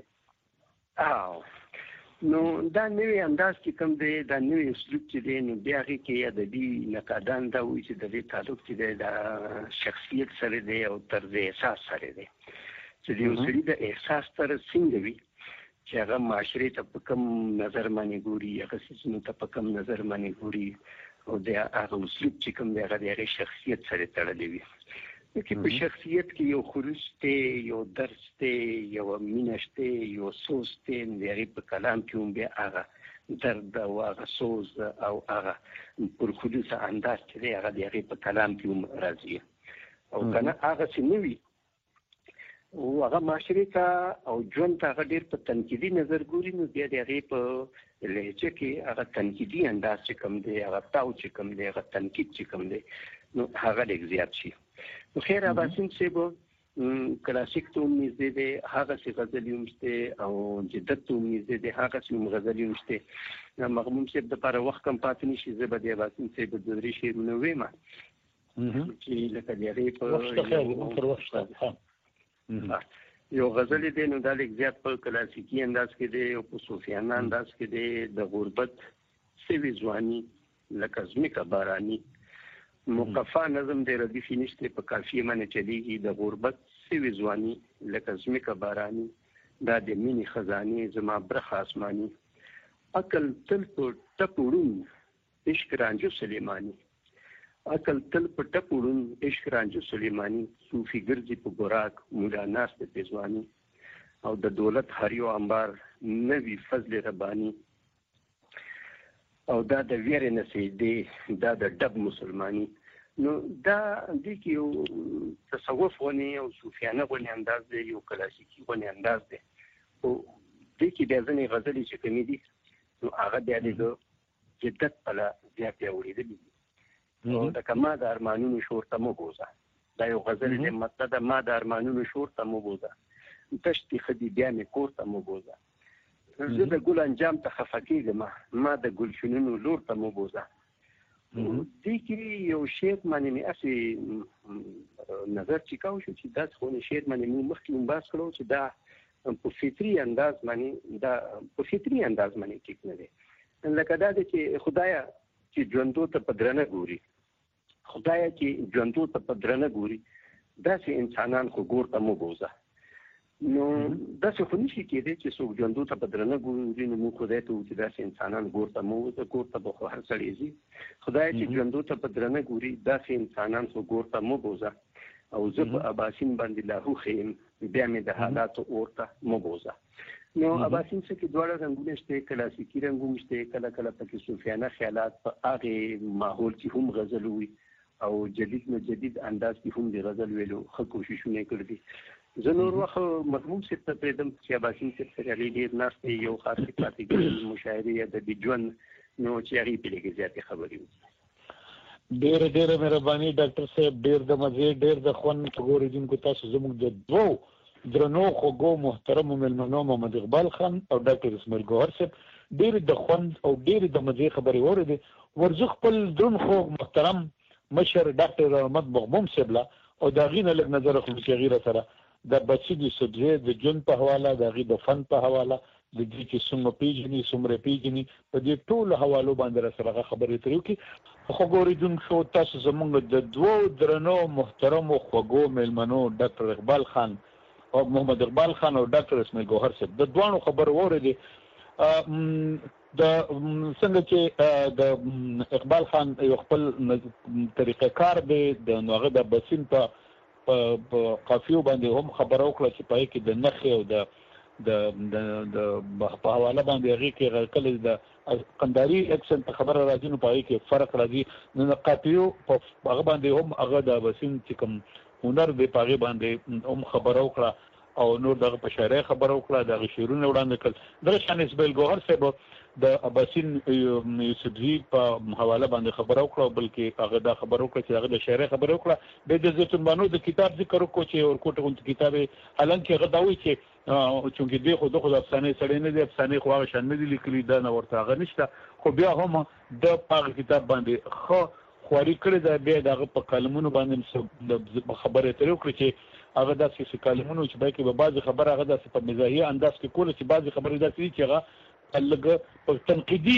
نو دا نوی انداز چې کوم دی دا نوی اسلوب چې دی نو بیا هغې کې ادبي نقادان دا وایي چې د دې تعلق چې دی دا شخصیت سره دی او طرز احساس سره دی چې د یو سړي د احساس طرز څنګه وي چې هغه معاشرې ته په کوم نظر باندې ګوري هغه څیزونو ته په کوم نظر باندې ګوري او د هغه اسلوب چې کوم دی هغه د هغې شخصیت سره تړلی وي. کې په شخصیت کې یو خلوص دی یو درس دی یو مینه شته یو سوز دی د هغې په کلام کې هم بیا هغه درد او هغه سوز او هغه پرخلوصه انداز چې دی هغه د هغې په کلام کې هم راځي او که نه هغسې نه وي او هغه معاشرې ته او ژوند ته هغه ډېر په تنقیدي نظر ګوري نو بیا د هغې په لهجه کې هغه تنقیدي انداز چې کوم دی هغه تاو چې کوم دی هغه تنقید چې کوم دی نو هغه لږ زیات شي. نو خیر عباسین صاحب کلاسیک ته هم نږدې دی، هغسې غزلې هم شته او جدت ته هم نږدې دی، هغسې هم غزلې هم شته. مغموم صاحب دپاره وخت کم پاتې نه شي، زه به د اباسین صاحب دوه درې شعرونه ویم چې لکه د هغې په یو غزل دی نو دا لږ زیات په کلاسیکي انداز کې دی او په صوفیانه انداز کې دی. د غربت سوي ځواني لکه ځمکه باراني، مقفا نظم دی ردیف نشته په کافیه باندې چلیږي. د غربت سوي ځواني لکه ځمکه باراني، دا د مینې خزانې زما برخه آسماني. عقل تل په ټپ وړون عشق رانجو سلیماني، عقل تل په ټپ وړون عشق رانجو سلیماني. صوفي ګرځي په براک مولا ناست پېزواني، او د دولت هر یو انبار نوي فضل رباني. او دا د ویرې نسیدې، دا د ډب مسلماني. نو دا دې کې یو تصوف غونې او صوفیانه غونې انداز دی، یو کلاسیکي غونې انداز دی. او دې کې بیا ځینې غزلې چې کمې دي نو هغه بیا د جدت پله بیا پیاوړېدلي دي. نو لکه ما د ارمانونو شور ته مه بوزه، دا یو غزل دی مطلب ده، ما د ارمانونو شور ته مه بوزه، تشتې ښه دي بیا مې کور ته مه بوزه، زه د ګل انجام ته خفه کېږم، ما د ګلشنونو لور ته مه بوزه. دې کې یو شعر باندې مې هسې نظر چکاو شو چې داسې خو شعر باندې مې مخکې هم بحث کړو چې دا په فطري انداز باندې ټیک نه دی. لکه دا دی چې خدایه چې ژوندو ته په درنه ګوري، خدایه چې ژوندو ته په درنه ګوري، داسې انسانان خو ګور ته مه بوزه. نو داسې خو نشي کېدی چې څوک ژوندو ته په درنه ګوري نو موږ خدای ته ووایو چې داسې انسانان ګور ته مه ووځه، کور ته به خو هر سړی ځي. خدای چې ژوندو ته په درنه ګوري، داسې انسانان خو ګور ته مه بوزه. او زه په اباسین باندې لاهو ښیم، بیا مې د حالاتو اور ته مه بوزه. نو اباسین څه کې دواړه رنګونه شته، کلاسیکي رنګونه شته، کله کله پکې صوفیانه خیالات په هغې ماحول کې هم غزل وي او جدید نو جدید انداز کې هم د غزل ویلو ښه کوششونه یې کړي دي. زه نور وخت مضمون صاحب ته پرېږدم چې اباسین صاحب سره هغې ډېر ناست دی، یو خاص صفاتې ګرځي مشاعرې ادبي ژوند، نو چې هغې پرې لږې زیاتې خبرې وکړي. ډېره مهرباني ډاکټر صاحب، ډېر د مزې ډېر د خوند. اورېدونکو تاسو زموږ د دوو درنو خوږو محترمو مېلمنو محمد اقبال خان او ډاکټر اسماعیل ګوهر صاحب ډېرې د خوند او ډېرې د مزې خبرې واورېدې. ورزه خپل دروند خوږ محترم مشر ډاکټر احمد مغموم صاحب له او د هغې نه لږ نظر اخلو چې هغې را سره د بچي د سبزی د ژوند په حواله، د هغې د فن په حواله، د دې چې څومره پېژني څومره پېژني، په دې ټولو حوالو باندې را سره هغه خبرې ترې وکړي. خو اورېدونکو تاسو زموږ د دوو درنو محترمو خوږو مېلمنو ډاکټر اقبال خان او محمد اقبال خان او ډاکټر اسماعیل ګوهر صاحب د دواړو خبرو واورېدې. د څنګه چې د اقبال خان یو خپل طریقه کار دی، نو هغه د اباسین په قافیو باندې هم خبره وکړه چې په هغې کې د نښې او د په حواله باندې هغې کې کله د قنداري اکسنټ په خبره راځي نو په هغې کې فرق راځي. نو د قافیو په هغه باندې هم هغه د اباسین چې کوم هنر دی په هغې باندې هم خبره وکړه او نور دغه په شاعرۍ خبره وکړه، د هغې شعرونه وړاندې کړل. دغه شان اسماعیل ګوهر صاحب د اباسین یوسفزي په حواله باندې خبره وکړه، بلکې هغه دا خبره وکړه چې هغه د شاعرۍ خبره وکړه. بیا د زیتون بانو د کتاب ذکر وکړو چې ورکوټه غوندې کتاب یې حالانکې هغه دا وایي چې چونکې دی خو د افسانې سړی نه دی، افسانې خو هغه شان نه دي لیکلي، دا نه ورته هغه نشته، خو بیا هم د هغه کتاب باندې ښه خواري کړې ده. بیا د هغه په کالمونو باندې خبرې ترې وکړي چې هغه داسې کالمونو چې بلکې به بعضې خبره هغه داسې په مزاحیه انداز کې کوله چې بعضې خبرې داسې دي چې هغه لږ په تنقیدي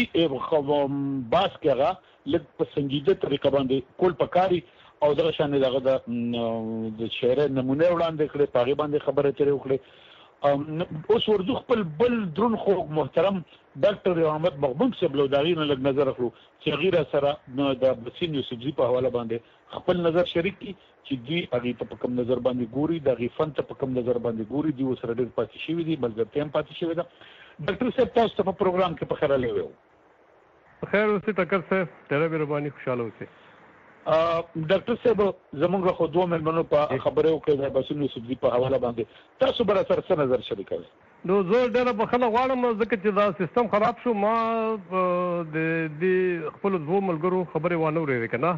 بحث کې هغه لږ په سنجیده طریقه باندې کول پکاري او دغه شان دغه د شاعرۍ نمونې وړاندې کړې، په هغې باندې خبرې ترې وکړې. اوس ورځو خپل بل دروند خوږ محترم ډاکټر احمد مغموم صاحب له د هغې نه لږ نظر اخلو چې هغې را سره د اباسین یوسفزي په حواله باندې خپل نظر شریک کړي چې دوی هغې ته په کوم نظر باندې ګوري، د هغې فن ته په کوم نظر باندې ګوري، دوی ورسره ډېر پاتې شوي دي، ملګرتیا هم پاتې شوې ده. ډاکټر صاحب تاسو ته په پروګرام کې په خیر راغلی وو. په خیر اوسئ ټکر صاحب، ډېره مهرباني، خوشحاله اوسئ. ډاکټر صاحب زموږ خو دوه مېلمنو په خبرې وکړې د اباسین یوسفزي په حواله باندې، تاسو به را سره څه نظر شریکوئ؟ نو زه ډېره بخښنه غواړم ځکه چې دا سیستم خراب شو، ما د دې خپلو دوو ملګرو خبرې وانه اورېدې که نه،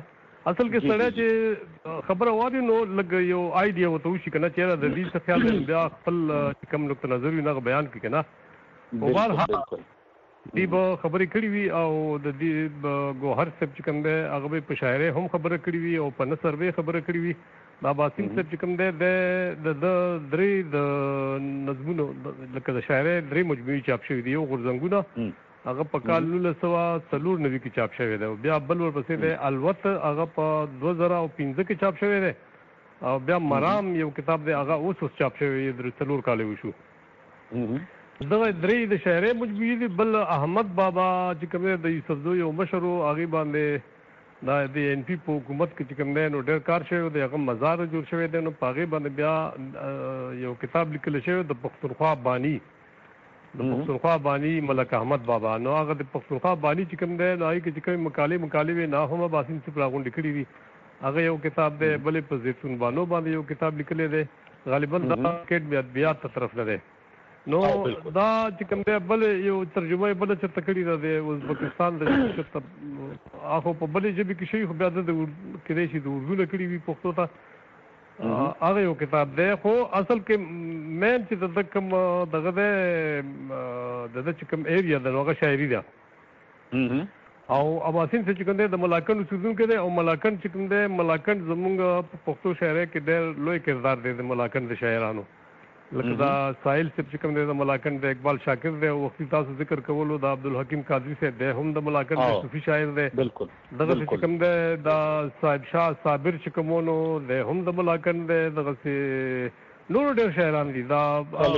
اصل کې سره چې خبره وادي نو لګ یو آیډیا وته وشي کنه چې د دې څه خیال بیا خپل کوم نقطه نظر وي نه بیان کی کنه په بار دی به خبرې کړې وي او د دې ګوهر صاحب چې کوم دی هغه به په شاعري هم خبره کړې وي او په نثر به خبره کړې وي دا باسم صاحب چې کوم دی د درې د نظمونو لکه د شاعري درې مجموعي چاپ شوي دي یو غورځنګونه هغه په کال 1994 کې چاپ شوی دی بیا بل ورپسې دی الوت هغه په 2015 کې چاپ شوی دی او بیا مرام یو کتاب دی هغه اوس چاپ شوی دی 3 کال وشو دغه درې د شاعري مجموعي دي بل احمد بابا چې کوم دی د یوسفزو یو مشر هغه باندې دا د ان پی په حکومت کې چې کوم دی نو ډېر کار شوی دی هغه مزار جوړ شوی دی نو هغه باندې بیا یو کتاب لیکل شوی د پښتونخوا بانی د پښتونخوا بانی ملک احمد بابا نو هغه د پښتونخوا بانی چې کوم دی نو هغه کې چې کوم مقالې نه هم باسم څخه راغونډ کړي دي هغه یو کتاب دی بلې په زیتون بانو باندې یو کتاب لیکلی دی غالبا د کېټ ادبیات ته طرف نه دی نو دا چې کوم دی بل یو ترجمه بل چې تکړی ده د ازبکستان د هغه په بلې ژبه کې شي خو بیا د کېدای شي د اردو نه کړي وي پښتو ته هغه یو کتاب دی خو اصل کې مین چې د کوم دغه د چې کوم ایریا د هغه شاعري ده او اباسین چې کوم دی د ملاکنډ اوسیدونکی دی او ملاکنډ چې کوم دی ملاکنډ زمونږ په پښتو شاعري کې ډېر لوی کردار دی د ملاکنډ د شاعرانو لکه دا ساحل صاحب چې کوم دی د ملاکنډ د اقبال شاکر دی او وختي تاسو ذکر کولو د عبدالحکیم قادری صاحب دی هم د ملاکنډ د صوفي شاعر دی بالکل دغه چې کوم دی د صاحب شاه صابر چې کومونو دی هم د ملاکنډ دی دغه نور ډېر شاعران دي دا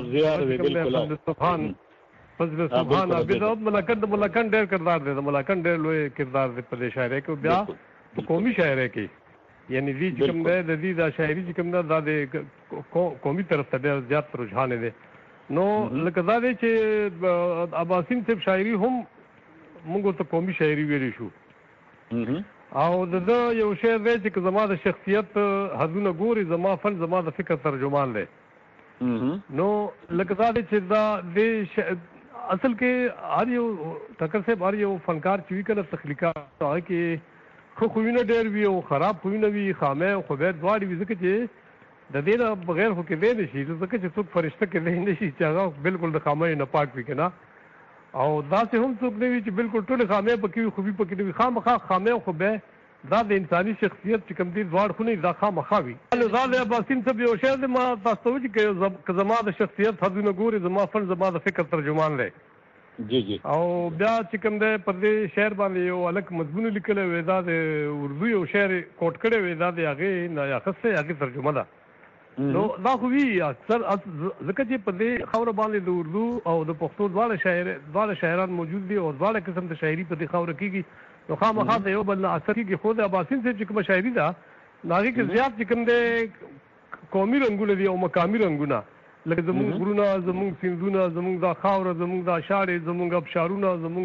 فضل سبحان عبد ملاکنډ ډېر کردار دی د ملاکنډ ډېر لوی کردار دی په دې شاعرۍ کې بیا په قومي شاعرۍ کې یعنی دې چې کوم دی د دې د شاعري چې کوم دی دا د قومي طرف ته ډېر زیات رجحان دی نو لکه دا دی چې اباسین صاحب شاعري هم موږ ته قومي شاعري ویلی شو او د یو شعر دی چې زما د شخصیت حدونه ګوري زما فن زما د فکر ترجمان دی نو لکه دا دی چې دا د اصل کې هر یو ټکر صاحب هر یو فنکار چې وي کنه تخلیقات هغه کې خو خوینه ډېر وي او خراب خوینه وي خامه خو به دواړي وي ځکه چې د دې نه بغیر خو کې دی نشي ځکه چې څوک فرشته کې دی نشي چې هغه بالکل د خامه نه پاک وي کنه او داسې هم څوک نه وي چې بالکل ټول خامه پکې وي خوبي پکې نه وي خامخا خامه خو به دا د انساني شخصیت چې کوم دي دواړ خو نه دا خامخا وي دا د اباسین صاحب یو شعر دی ما تاسو ته وایي چې زما د شخصیت حدونه ګوري زما فن زما د فکر ترجمان دی جی او بیا چې کوم دی پر دې شعر باندې یو الګ مضمون لیکلی وی دا د اردو یو شعر کوټ کړی وی دا د هغې نه اخیستی هغې ترجمه ده نو دا خو وي اکثر ځکه چې په دې خاوره باندې د اردو او د پښتو دواړه شاعران موجود دي او دواړه قسم د شاعري په دې خاوره کېږي نو خامخا د یو بل نه اثر کېږي خو د اباسین صاحب چې کومه شاعري ده نو هغې کې زیات چې کوم دی قومي رنګونه دي او مقامي رنګونه لکه زمونږ غرونه زمونږ سیندونه زمونږ دا خاوره زمونږ دا شاړې زمونږ ابشارونه زمونږ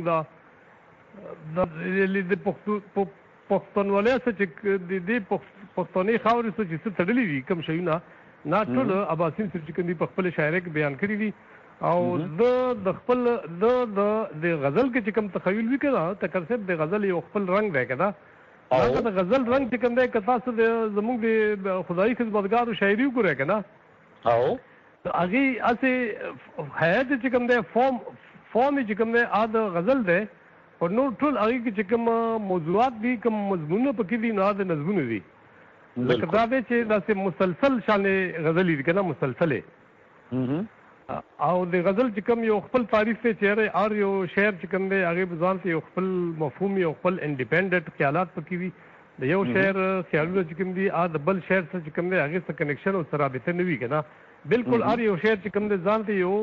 دا د پښتونولۍ څه چې د دې پښتنې خاورې څه چې څه تړلي دي کوم شیونه نه ټول اباسین صاحب چې کوم دي په خپل شاعرۍ کې بیان کړي دي او د خپل د غزل کې چې کوم تخیل وي کنه ټکر صاحب د غزل یو خپل رنګ دی کنه هغه د غزل رنګ چې کوم دی که تاسو د زمونږ د خدایي خدمتګارو شاعري وګورئ کنه او هغې هسې حیات چې کوم دی فارم چې کوم دی د غزل دی او نور ټول هغې کې چې کوم موضوعات دي کوم مضمونونه پکې دي نو د نظمونه دي لکه دا دی چې داسې مسلسل شانې غزلې دي که نه مسلسلې او د غزل چې کوم یو خپل تعریف دی چې هر یو شعر چې کوم دی هغې په ځان ته یو خپل مفهوم یو خپل انډیپینډنټ خیالات پکې وي د یو شعر خیالونه چې کوم دي د بل شعر سره چې کوم دی هغې سره کنیکشن او سره رابطه نه وي که نه بالکل هر یو شعر چې کوم دی ځان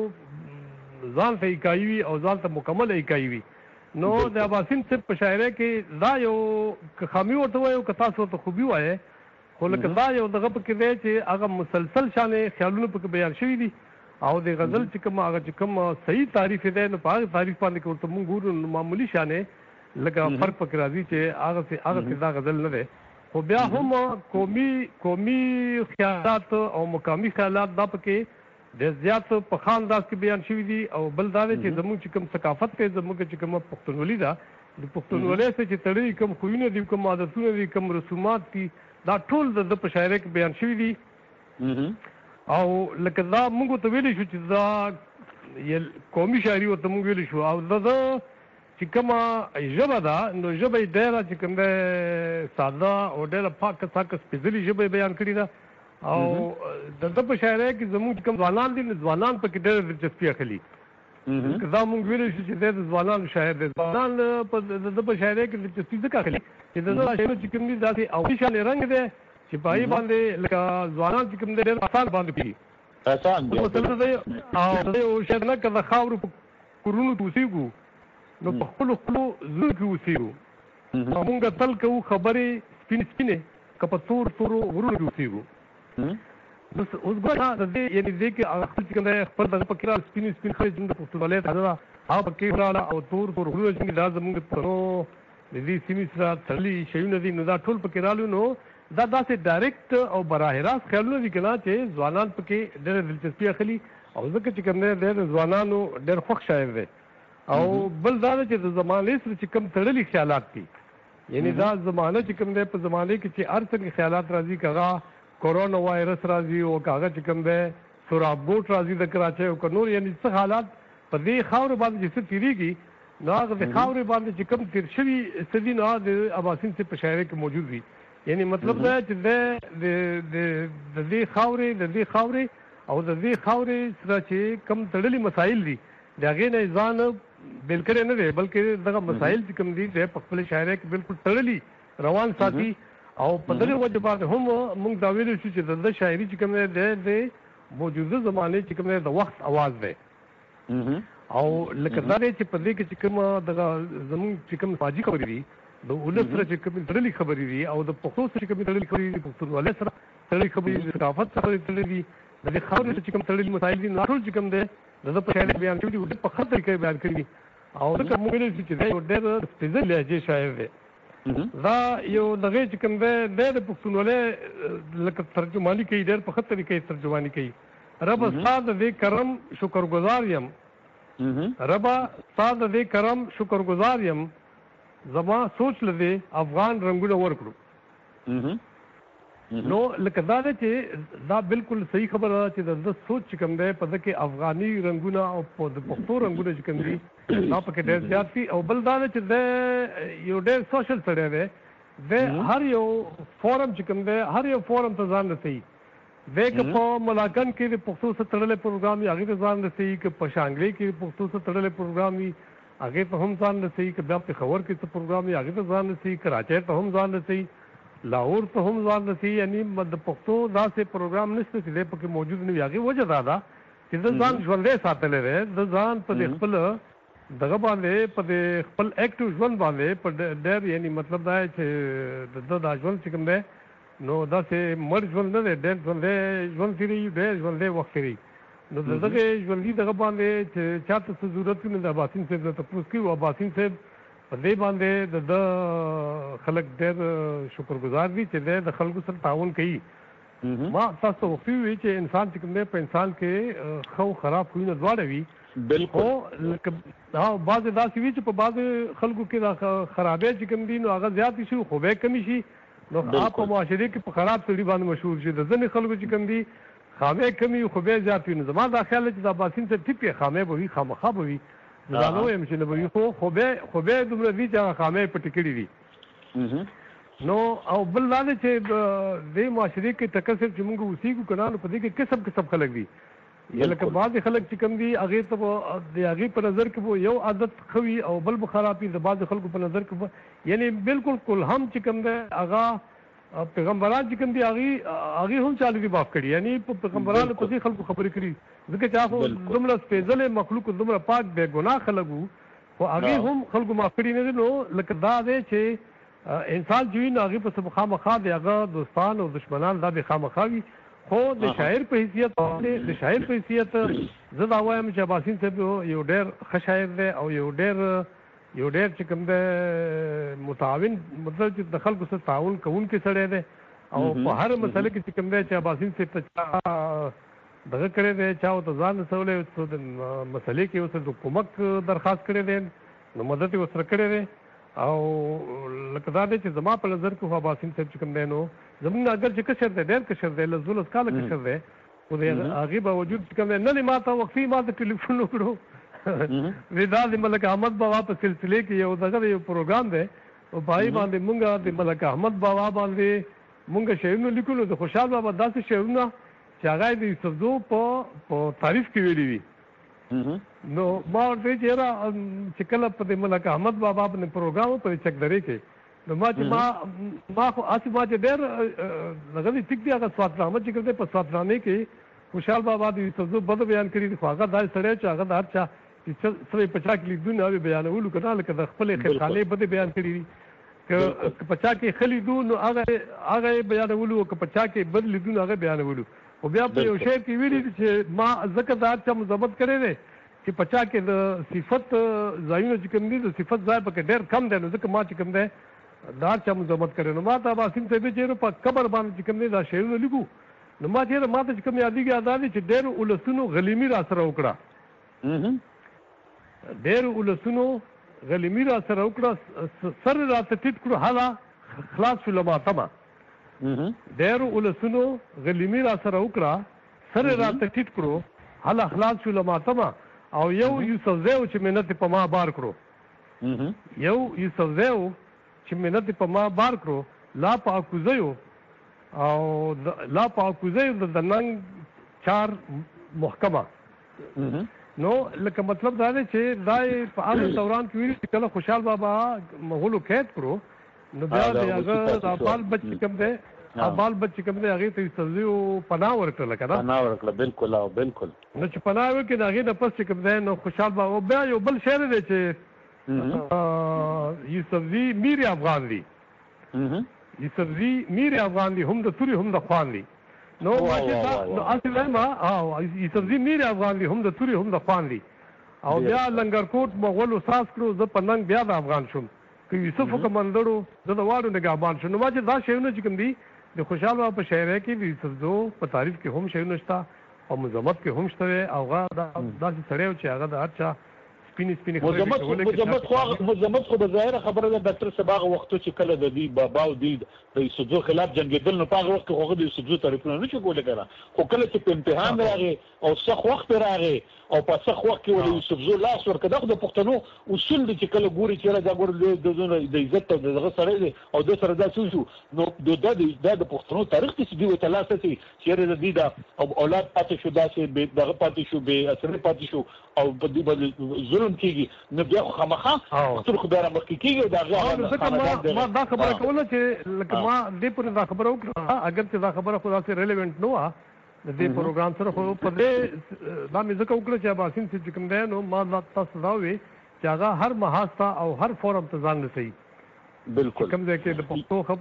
ته ایکایي وي او ځان ته مکمل ایکایي وي نو د اباسین صاحب په شاعرۍ کې دا یو که خامي ورته وایو که تاسو ورته خوبي وایې خو لکه دا یو دغه پکې دی چې هغه مسلسل شانې خیالونه پکې بیان شوي دي او د غزل چې کوم هغه چې کوم صحیح تعریف دی نو په هغه تعریف باندې که ورته مونږ ګورو نو معمولي شانې لکه فرق پکې راځي چې هغه دا غزل نه دی خو بیا هم قومي خیالات او مقامي خیالات دا پکې د زیات په خان انداز کې بیان شوي دي او بل دا دی چې زموږ چې کوم ثقافت دی زموږ چې کومه پښتونولي ده د پښتونولۍ سره چې تړلي کوم خویونه دي، کوم عادتونه دي، کوم رسومات دي، دا ټول د په شاعرۍ کې بیان شوي دي. او لکه دا موږ ته ویلی شو چې دا قومي شاعري ورته موږ ویلی شو. او د چې کومه ژبه ده نو ژبه یې ډېره چې کوم دی ساده او ډېره پاکه ساکه سپېڅلې ژبه یې بیان کړې ده. او د ده په شاعرۍ کې زموږ کوم ځوانان دي نو ځوانان پکې ډېره دلچسپي اخلي. دا موږ ویلی شو چې دی د ځوانانو شاعر دی. ځوانان د ده په شاعرۍ کې دلچسپي ځکه اخلي چې د ده شاعرونه چې کوم دي داسې او شانې رنګ دی چې په هغې باندې لکه ځوانان چې کوم دی ډېر اسان باندې پوهېږي. اسان دی مثلا دی او شاعر نه که د خاورو په کورونو کې اوسېږو نو په خپلو زړونو کې اوسېږو. موږ تل کوو خبرې سپینې سپینې که په تور تورو غرونو کې اوسېږو. اوس ګوره د دې یعنې دې کې هغه خپل چې کوم دی خپل دغه پکې راغله سپینې سپین خلک زموږ د پښتونولۍ تازه ده هغه پکې راغله. او تور تور غرونه چې دا زموږ د پښتنو د دې سیمې سره تړلي شیونه دي نو دا ټول پکې راغلي. نو دا داسې ډایرکټ او براه راست خیالونه دي که نه چې ځوانان پکې ډېره دلچسپي اخلي. او ځکه چې کوم دی د ځوانانو ډېر خوښ شاعر دی. او بل دا ده چې د زمانې سره چې کوم تړلي خیالات دي یعنې دا زمانه چې کوم دی په زمانې کې چې هر څنګه خیالات راځي که هغه کورونا وایرس راځي او که هغه چې کوم دی سوراب بوټ راځي د کراچۍ او که نور یعنې څه حالات په دې خاورې باندې چې څه تېرېږي نو هغه د خاورې باندې چې کوم تېر شوي څه دي نو هغه د اباسین صاحب په شاعرۍ کې موجود وي. یعنې مطلب دا چې د دې خاورې او د دې خاورې سره چې کوم تړلي مسایل دي د هغې نه ځان بېل کړی نه دی بلکې دغه مسایل چې کوم دي دی په خپله شاعرۍ کې بالکل تړلي روان ساتي. او په دغه وجه باندې هم موږ دا ویلی شو چې د ده شاعري چې کوم دی د موجوده زمانې چې کوم دی د وخت اواز دی. او لکه دا دی چې په دې کې چې کومه دغه زموږ چې کوم فاجي خبرې دي د ولس سره چې کومې تړلې خبرې دي او د پښتو سره چې کومې تړلې خبرې دي پښتونولۍ سره تړلې خبرې دي د ثقافت سره تړلې دي د دې خبرې سره چې کوم تړلې مسایل دي نو ټول چې کوم دی د ده په شاعرۍ بیان کړي دي په ښه طریقه بیان کړي دي. او ځکه موږ ویلی شو چې دی یو ډېر سپېڅلې لهجې شاعر دی. دا یو دغه چې کوم دی د پښتونولۍ لکه ترجماني کوي ډېر په ښه طریقه یې ترجماني کوي. ربه ستا د دې کرم شکرګزار یم ربه ستا د دې کرم شکرګزار یم زما سوچ له دې افغان رنګونه ورکړو. نو لکه دا دی چې دا بالکل صحیح خبره ده چې د ده سوچ چې کوم دی په ده کې افغاني رنګونه او د پښتو رنګونه چې کوم دي دا پکې ډېر زیات دي. او بل دا دی چې دی یو ډېر سوشل سړی دی. دی هر یو فورم چې کوم دی هر یو فورم ته ځان رسوي. دی که په ملاکنډ کې د پښتو سره تړلی پروګرام وي هغې ته ځان رسوي. که په شانګلې کې د پښتو سره تړلی پروګرام وي هغې ته هم ځان رسوي. که بیا پېښور کې څه پروګرام وي هغې ته ځان رسوي. کراچۍ ته هم ځان رسوي. لاهور ته هم ځان رسوي. یعنې د پښتو داسې پروګرام نشته چې دی پکې موجود نه وي. هغې وجه دا ده چې د ځان ژوندی ساتلی دی. د ځان په دې خپل دغه باندې په دې خپل اکټیو ژوند باندې په ډېر یعنې مطلب دا چې د ده دا ژوند چې کوم دی نو داسې مړ ژوند نه دی. ډېر ژوندی ژوند تېروي ډېر ژوندی وخت تېروي. نو د دغې ژوندي دغه باندې چې چا ته څه ضرورت وي نو د اباسین صاحب نه تپوس کوي. او اباسین صاحب په دې باندې د ده خلک ډېر شکرګزار دي چې دی د خلکو سره تعاون کوي. ما تاسو ته وختي وویل چې انسان چې کوم دی په انسان کې ښه او خراب خویونه دواړه وي. بالکل. لکه بعضې داسې وي چې په بعضې خلکو کې دا خرابۍ چې کوم دي نو هغه زیاتې شي خوبۍ کمې شي نو هغه په معاشرې کې په خراب سړي باندې مشهور شي. د ځینې خلکو چې کوم دي خامۍ کمې وي خوبۍ زیات وي. نو زما دا خیال دی چې د اباسین صاحب ټیپ یې خامۍ به وي خامخا به وي. دا نه وایم چې نه به وي خو خوبۍ دومره دي چې هغه خامۍ پټې کړي دي. نو او بل دا دی چې دې معاشرې کې ټکر صرف چې موږ اوسېږو که نه نو په دې کې قسم خلک دي. لکه بعضې خلک چې کوم دي هغې ته به د هغې په نظر کې به یو عادت ښه وي او بل به خراب وي. د بعضې خلکو په نظر کې به یعنې بالکل کل هم چې کوم دی هغه پیغمبران چې کوم دي هغې هم چالو دي معاف کړي. یعنې په پیغمبرانو پسې خلکو خبرې کړي ځکه چې هغه دومره سپېڅلی مخلوق دومره پاک بې ګناه خلک وو خو هغې هم خلکو معاف کړي نه دي. نو لکه دا دی چې انسان چې وي نو هغې پسې به خامخا د هغه دوستان او دشمنان دا به خامخا وي. خو د شاعر په حیثیت زه دا وایم چې اباسین صاحب یو ډېر ښه شاعر دی او یو ډېر چې کوم دی متعاون مطلب چې د خلکو سره تعاون کوونکی سړی دی. او په هر مسله کې چې کوم دی چې اباسین صاحب ته دغه کړی دی چا ورته ځان رسولی د مسلې کې ورسره د کومک درخواست کړی دی نو مدد یې ورسره کړی دی. او لکه دا دی چې زما په نظر کې خو عباسین صاحب چې کوم دی نو زمونږ اگر چې کشر دی ډېر کشر دی 12 کاله کشر دی خو د هغې باوجود چې کوم دی نه ما ته وقفي ما ته ټلیفون وکړو وی دا د ملک احمد بابا په سلسلې کې یو دغه یو پروګرام دی او په هغې باندې مونږ د ملک احمد بابا باندې مونږ شعرونه لیکلو د خوشحال بابا داسې شعرونه چې هغه د یوسفزو په تعریف کې ویلي وي نو ما ورته چې یاره چې کله په د ملک احمد بابا باندې پروګرام په چکدرې کې نو ما چې ما خو هسې ما چې ډېر دغه دی ټیک دی هغه سواتنامه چې کوم دی په سواتنامې کې خوشحال بابا د یوسفزو بده بیان کړي دي خو هغه دا سړی چې هغه د هر چا چې سړی په چا کې لیدونه هغې بیانولو که نه لکه د خپلې خیرخانې بده بیان کړي دي که په چا کې ښه لیدو نو هغه یې بیانولو او که په چا کې بد لیدو نو هغه بیانولو خو بیا په یو شعر کې ویلي دي چې ما ځکه د هر چا مضبط کړی دی چې په چا کې د صفت ځایونه چې کوم دي د صفت ځای پکې ډېر کم دی نو ځکه ما چې کوم دی د هر چا مضبط کړی نو ما ته عباسین صاحب چې په قبر باندې چې کوم دی دا شعرونه لیکو نو ما چې ما ته چې کوم یادېږي دا دی چې ډېرو ولسونو غلیمي را سره وکړه ډېرو ولسونو غلیمي را سره وکړه سر راته ټیټ کړو حاله خلاص شو له ماتمه ډېرو ولسونو غلیمي را سره وکړه سر راته ټیټ کړو حاله خلاص شو له ماتمه او یو یوسفزی و چې منت په ما بار کړو یو یوسفزی و چې منت په ما بار کړو لا په اکوزیو او لا په اکوزیو د ننګ چار محکمه نو لکه مطلب دا دی چې دا په هغه دوران کې ویلي چې کله خوشحال بابا مغولو قید کړو نو بیا د هغه بال بچ چې کوم دی بال بچ چې کوم دی هغې ته یوسفزیو پناه ورکړله که نه پناه ورکړه بالکل او بالکل نو چې پناه ورکړي د هغې نه پس چې کوم دی نو خوشحال بابا بیا یو بل شعر دی چې یوسفزي میر افغان دی یوسفزي میر افغان دی هم د توري هم د خوان دی نو اصل ما یوسفزي میر افغان دی هم د توري هم د خوان دی او بیا لنګرکوټ مغولو ساس کړو زه په ننګ بیا د افغان شوم که یوسف کمندړو زه د واړو نګهبان شوم نو ما چې دا شعرونه چې کوم دي د خوشحال بابا په شاعرۍ کې د یوسفزو په تعریف کې هم شعرونه شته او مذمت کې هم شته او هغه داسې سړی و چې هغه د هر چا مزمت خو بظاهره خبره ده ډاکټر صاحب هغه وختو چې کله د دې بابا او د یوسفزو خلاف جنګېدل نو په هغه وخت کې هغه د یوسفزو تعریفونه نه شو کولی کنه خو کله چې په امتحان راغی او سخت وخت راغی او په سخت وخت کې ولې یوسفزو لاس ورکړه دا خو د پښتنو اصول دي چې کله ګوري چې دا ګور د عزت او دغه سره دی او د سره دا شو نو د پښتنو تاریخ کې دی وته لاس چې چیرې د دې دا اولاد پاتې شو داسې دغه پاتې شو به اثر پاتې شو او په دې باندې ظلم کیږي نو بیا خامخا خپل خدای را مخکې کیږي دا ما دا خبره کوله چې لکه ما دې پر دا خبره وکړه اگر چې دا خبره خو داسې ریلیونټ نه وه د دې پروګرام سره خو په دې دا مې ځکه وکړه چې عباسین صاحب چې کوم دی نو ما تاسو دا ووایي چې هغه هر محاذ ته او هر فورم ته ځان رسوي بالکل کوم ځای کې د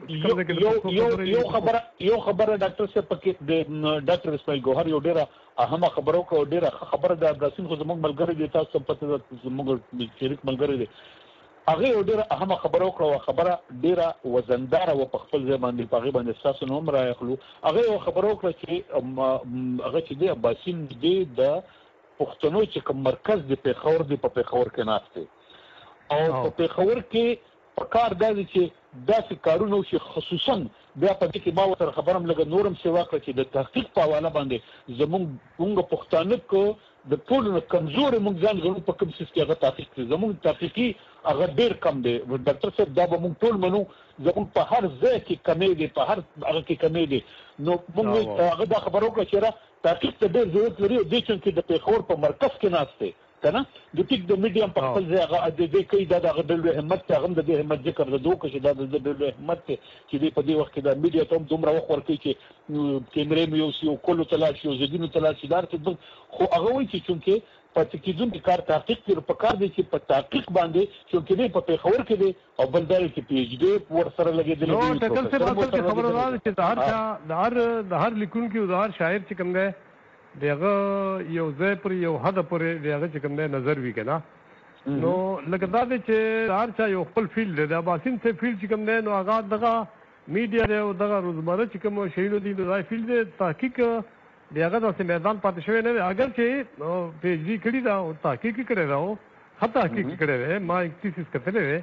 پښتو یو خبره ډاکټر صاحب پکې د ډاکټر اسماعیل ګوهر یو ډېره اهمه خبره وکړه ډېره خبره د عباسین خو زموږ ملګری دی تاسو پته زموږ شریک ملګری دی هغه یو ډېره اهمه خبره وکړه او خبره ډېره وزنداره و په خپل ځای باندې په هغې باندې ستاسو نوم رااخلو هغه یو خبره وکړه چې هغه چې دی عباسین دی د پښتنو چې کوم مرکز دی پېښور دی په پېښور کې ناست دی او په پېښور کې په کار دا دی چې داسې کارونه وشي خصوصا بیا په دې کې ما ورته خبره هم لږه نور هم سیوا کړه چې د تحقیق په حواله باندې زموږ پښتانه کو د ټولو نه کمزوري موږ ځان ګڼو په کوم څیز کې هغه تحقیق کوي زموږ تحقیقي هغه ډېر کم دی ډاکټر صاحب دا به موږ ټول منو زموږ په هر ځای کې کمې دی په هر هغه کې کمې دی نو موږ هغه دا خبره وکړه چې تحقیق ته ډېر ضرورت لري دې چې د پېښور په مرکز کې ناست دی کنه د ټیک د میډیم په خپل ځای هغه د دې کوي دا د ډېر همت ته هم د دې همت ذکر د دوه چې دا د ډېر همت چې دې په دې وخت کې د میډیا ته هم دومره وخت ورکړي چې کیمرې مې یو سیو کولو تلاش یو زګینو تلاش دار خو هغه وایي چې چونکې پاتې کېدونکي کار تحقیق کې په کار دی چې په تحقیق باندې چونکې دی په پېښور کې دی او بل دا چې پی ایچ ډي ورسره لګېدلی نو ټکل صاحب اصل کې خبره دا ده چې د هر لیکونکي او د هر شاعر چې کوم دی د هغه یو ځای پر یو حد پورې د هغه چې کوم دی نظر وي که نه نو لکه دا دی چې هر چا یو خپل فیلډ دی د عباسین صاحب فیلډ چې کوم دی نو هغه دغه میډیا دی او دغه روزمره چې کوم شیونه دي نو دا فیلډ دی تحقیق د هغه داسې میدان پاتې شوی نه دی اگر چې پی ایچ ډي کړي ده او تحقیق یې کړی ده او ښه تحقیق یې کړی دی ما ایک تیسیس کتلی دی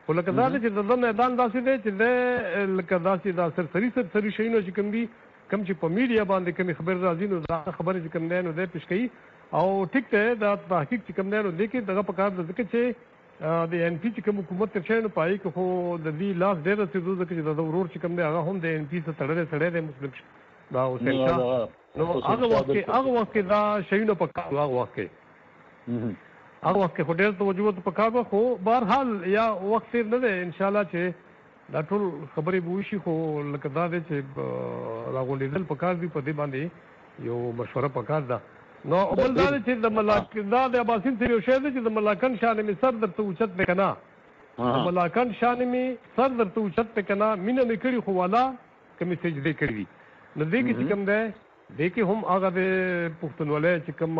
ولکه دا چې د میدان داسې دی چې د لکه داسې دا سرسري شیونه چې کوم دي کوم چې په میډیا باندې کوم خبر راځي نو دا خبره چې کوم دی نو د پیش کوي او ټیک ته دا تحقیق چې کوم دی نو لیکي دغه په کار د ځکه چې د ان پی چې کوم حکومت تر شنو پای کې خو د دې لاس ډېر څه دوه چې د ورور چې کوم دی هغه هم د ان پی څخه تړلې دی مسلم دا حسین شاه نو هغه وخت دا شیونه په کار هغه وخت خو ډېر توجه په کار خو بهرحال یا وخت نه دی ان شاء الله چې دا ټول خبرې به وشي خو لکه دا دی چې راغونډېدل په کار دي په دې باندې یو مشوره په کار ده نو بل دا چې د دا د اباسین سره یو شی دی چې د ملاکن شان می سر درته اوچت دی کنه ملاکن شان می سر درته اوچت دی کنه مینه می کړی خو والا کمی سجدي کړی نو دې کې کوم دی دې کې هم هغه د پښتونولۍ چې کوم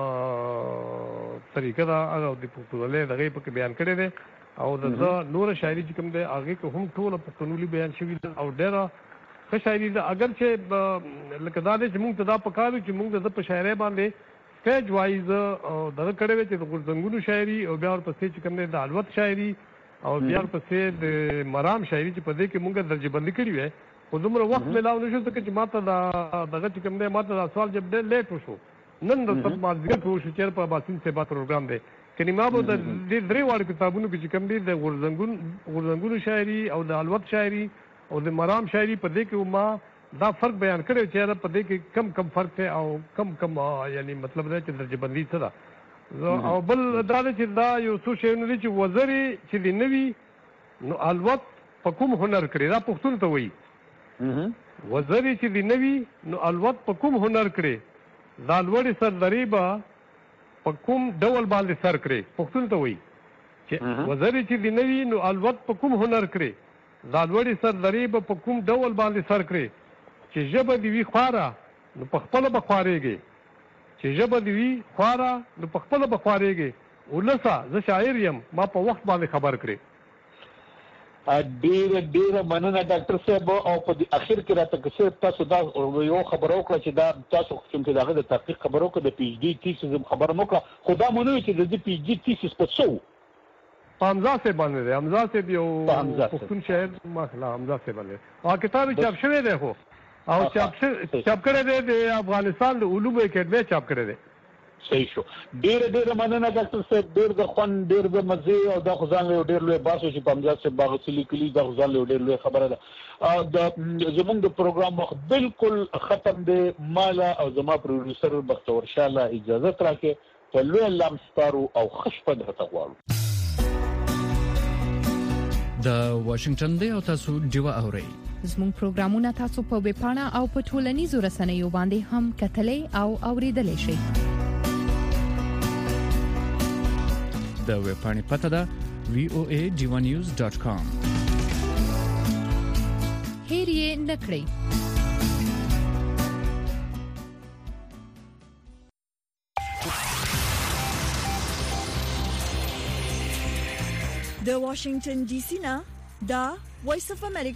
طریقه دا هغه د پښتونولۍ دغه په بیان کړی دی او د نور شاعري چې کوم دی هغه کې هم ټول پښتونولي بیان شوی او ډېر ښه شاعري ده اگر چې لکه دا دی چې موږ ته دا پکار چې موږ د په شاعرۍ باندې سټیج وایز دغه کړی وی چې د غورځنګونو شاعري او بیا ورپسې چې کوم دی د الوت شاعري او بیا ورپسې د مرام شاعري چې په دې کې موږ درجه بندي کړې وی خو دومره وخت ملاو نشو ځکه چې ماته دغه چې کوم دی ماته دا سوال جب ډېر لیټ وشو نن د مازدیګر په وشو چېر په اباسین سبا پروګرام دی کني ما به د درې واړو کتابونو کې چې کوم دی د غورځنګونو شاعري او د الوت شاعري او د مرام شاعري په دې کې ما دا فرق بیان کړی چې په دې کې کم فرق دی او کم یعنی مطلب دا چې درجه بندي څه ده او بل دا چې دا یو څه شی نه چې وزري چې دی نوي نو الوت په کوم هنر کړی دا پښتون ته وایي وزري چې دی نوي نو الوت په کوم هنر کړی دا لوړې سردري به په کوم ډول باندې سر کړی پښتون ته وایي چې وزري چې دی نوي نو الوت په کوم هنر کړی دا لوړې سردري به په کوم ډول باندې سر کړی چې ژبه دې وي خواره نو په خپله به خوارېږي چې ژبه دې وي خواره نو په خپله به خوارېږي ولسه زه شاعر یم ما په وخت باندې خبر کړی ډیره مننه ډاکټر صاحب او په اخر کې راته کسه تاسو دا یو خبرو کړ چې دا تاسو چې دغه د تحقیق خبرو کړ د پی ایچ ډي تیسیس خبر مو کړ خو دا مونږ چې د پی ایچ ډي تیسیس په څو حمزه سے باندې دی حمزه سے یو پښتون شاعر مخلا حمزه سے باندې او کتاب چاپ شوی دی خو او چاپ کړی دی د افغانستان د علومو اکیډمي چاپ کړی دی صحیح شو ډیره مننه ډاکټر صاحب ډیر د خوان ډیر د مزه او د خزان له ډیر لوی باسو چې په امجاد سے باغ سلی کلی د خزان له ډیر لوی خبره ده د زمونږ د پروګرام وخت بالکل ختم دی مالا او زما پروډوسر بختور شاه الله اجازه راکړي په لوی لام ستارو او خشپه درته غواړو د واشنگټن دی او تاسو جوا اورئ زموږ پروګرامونه تاسو په ویب پاڼه او په ټولنیزو رسنیو باندې هم کتلې او اوریدلې شئ د ویب پاڼې پته ده voa.divanews.com هیر یې نکړئ د واشنگټن ډي سي نه دا وایس اف امریکا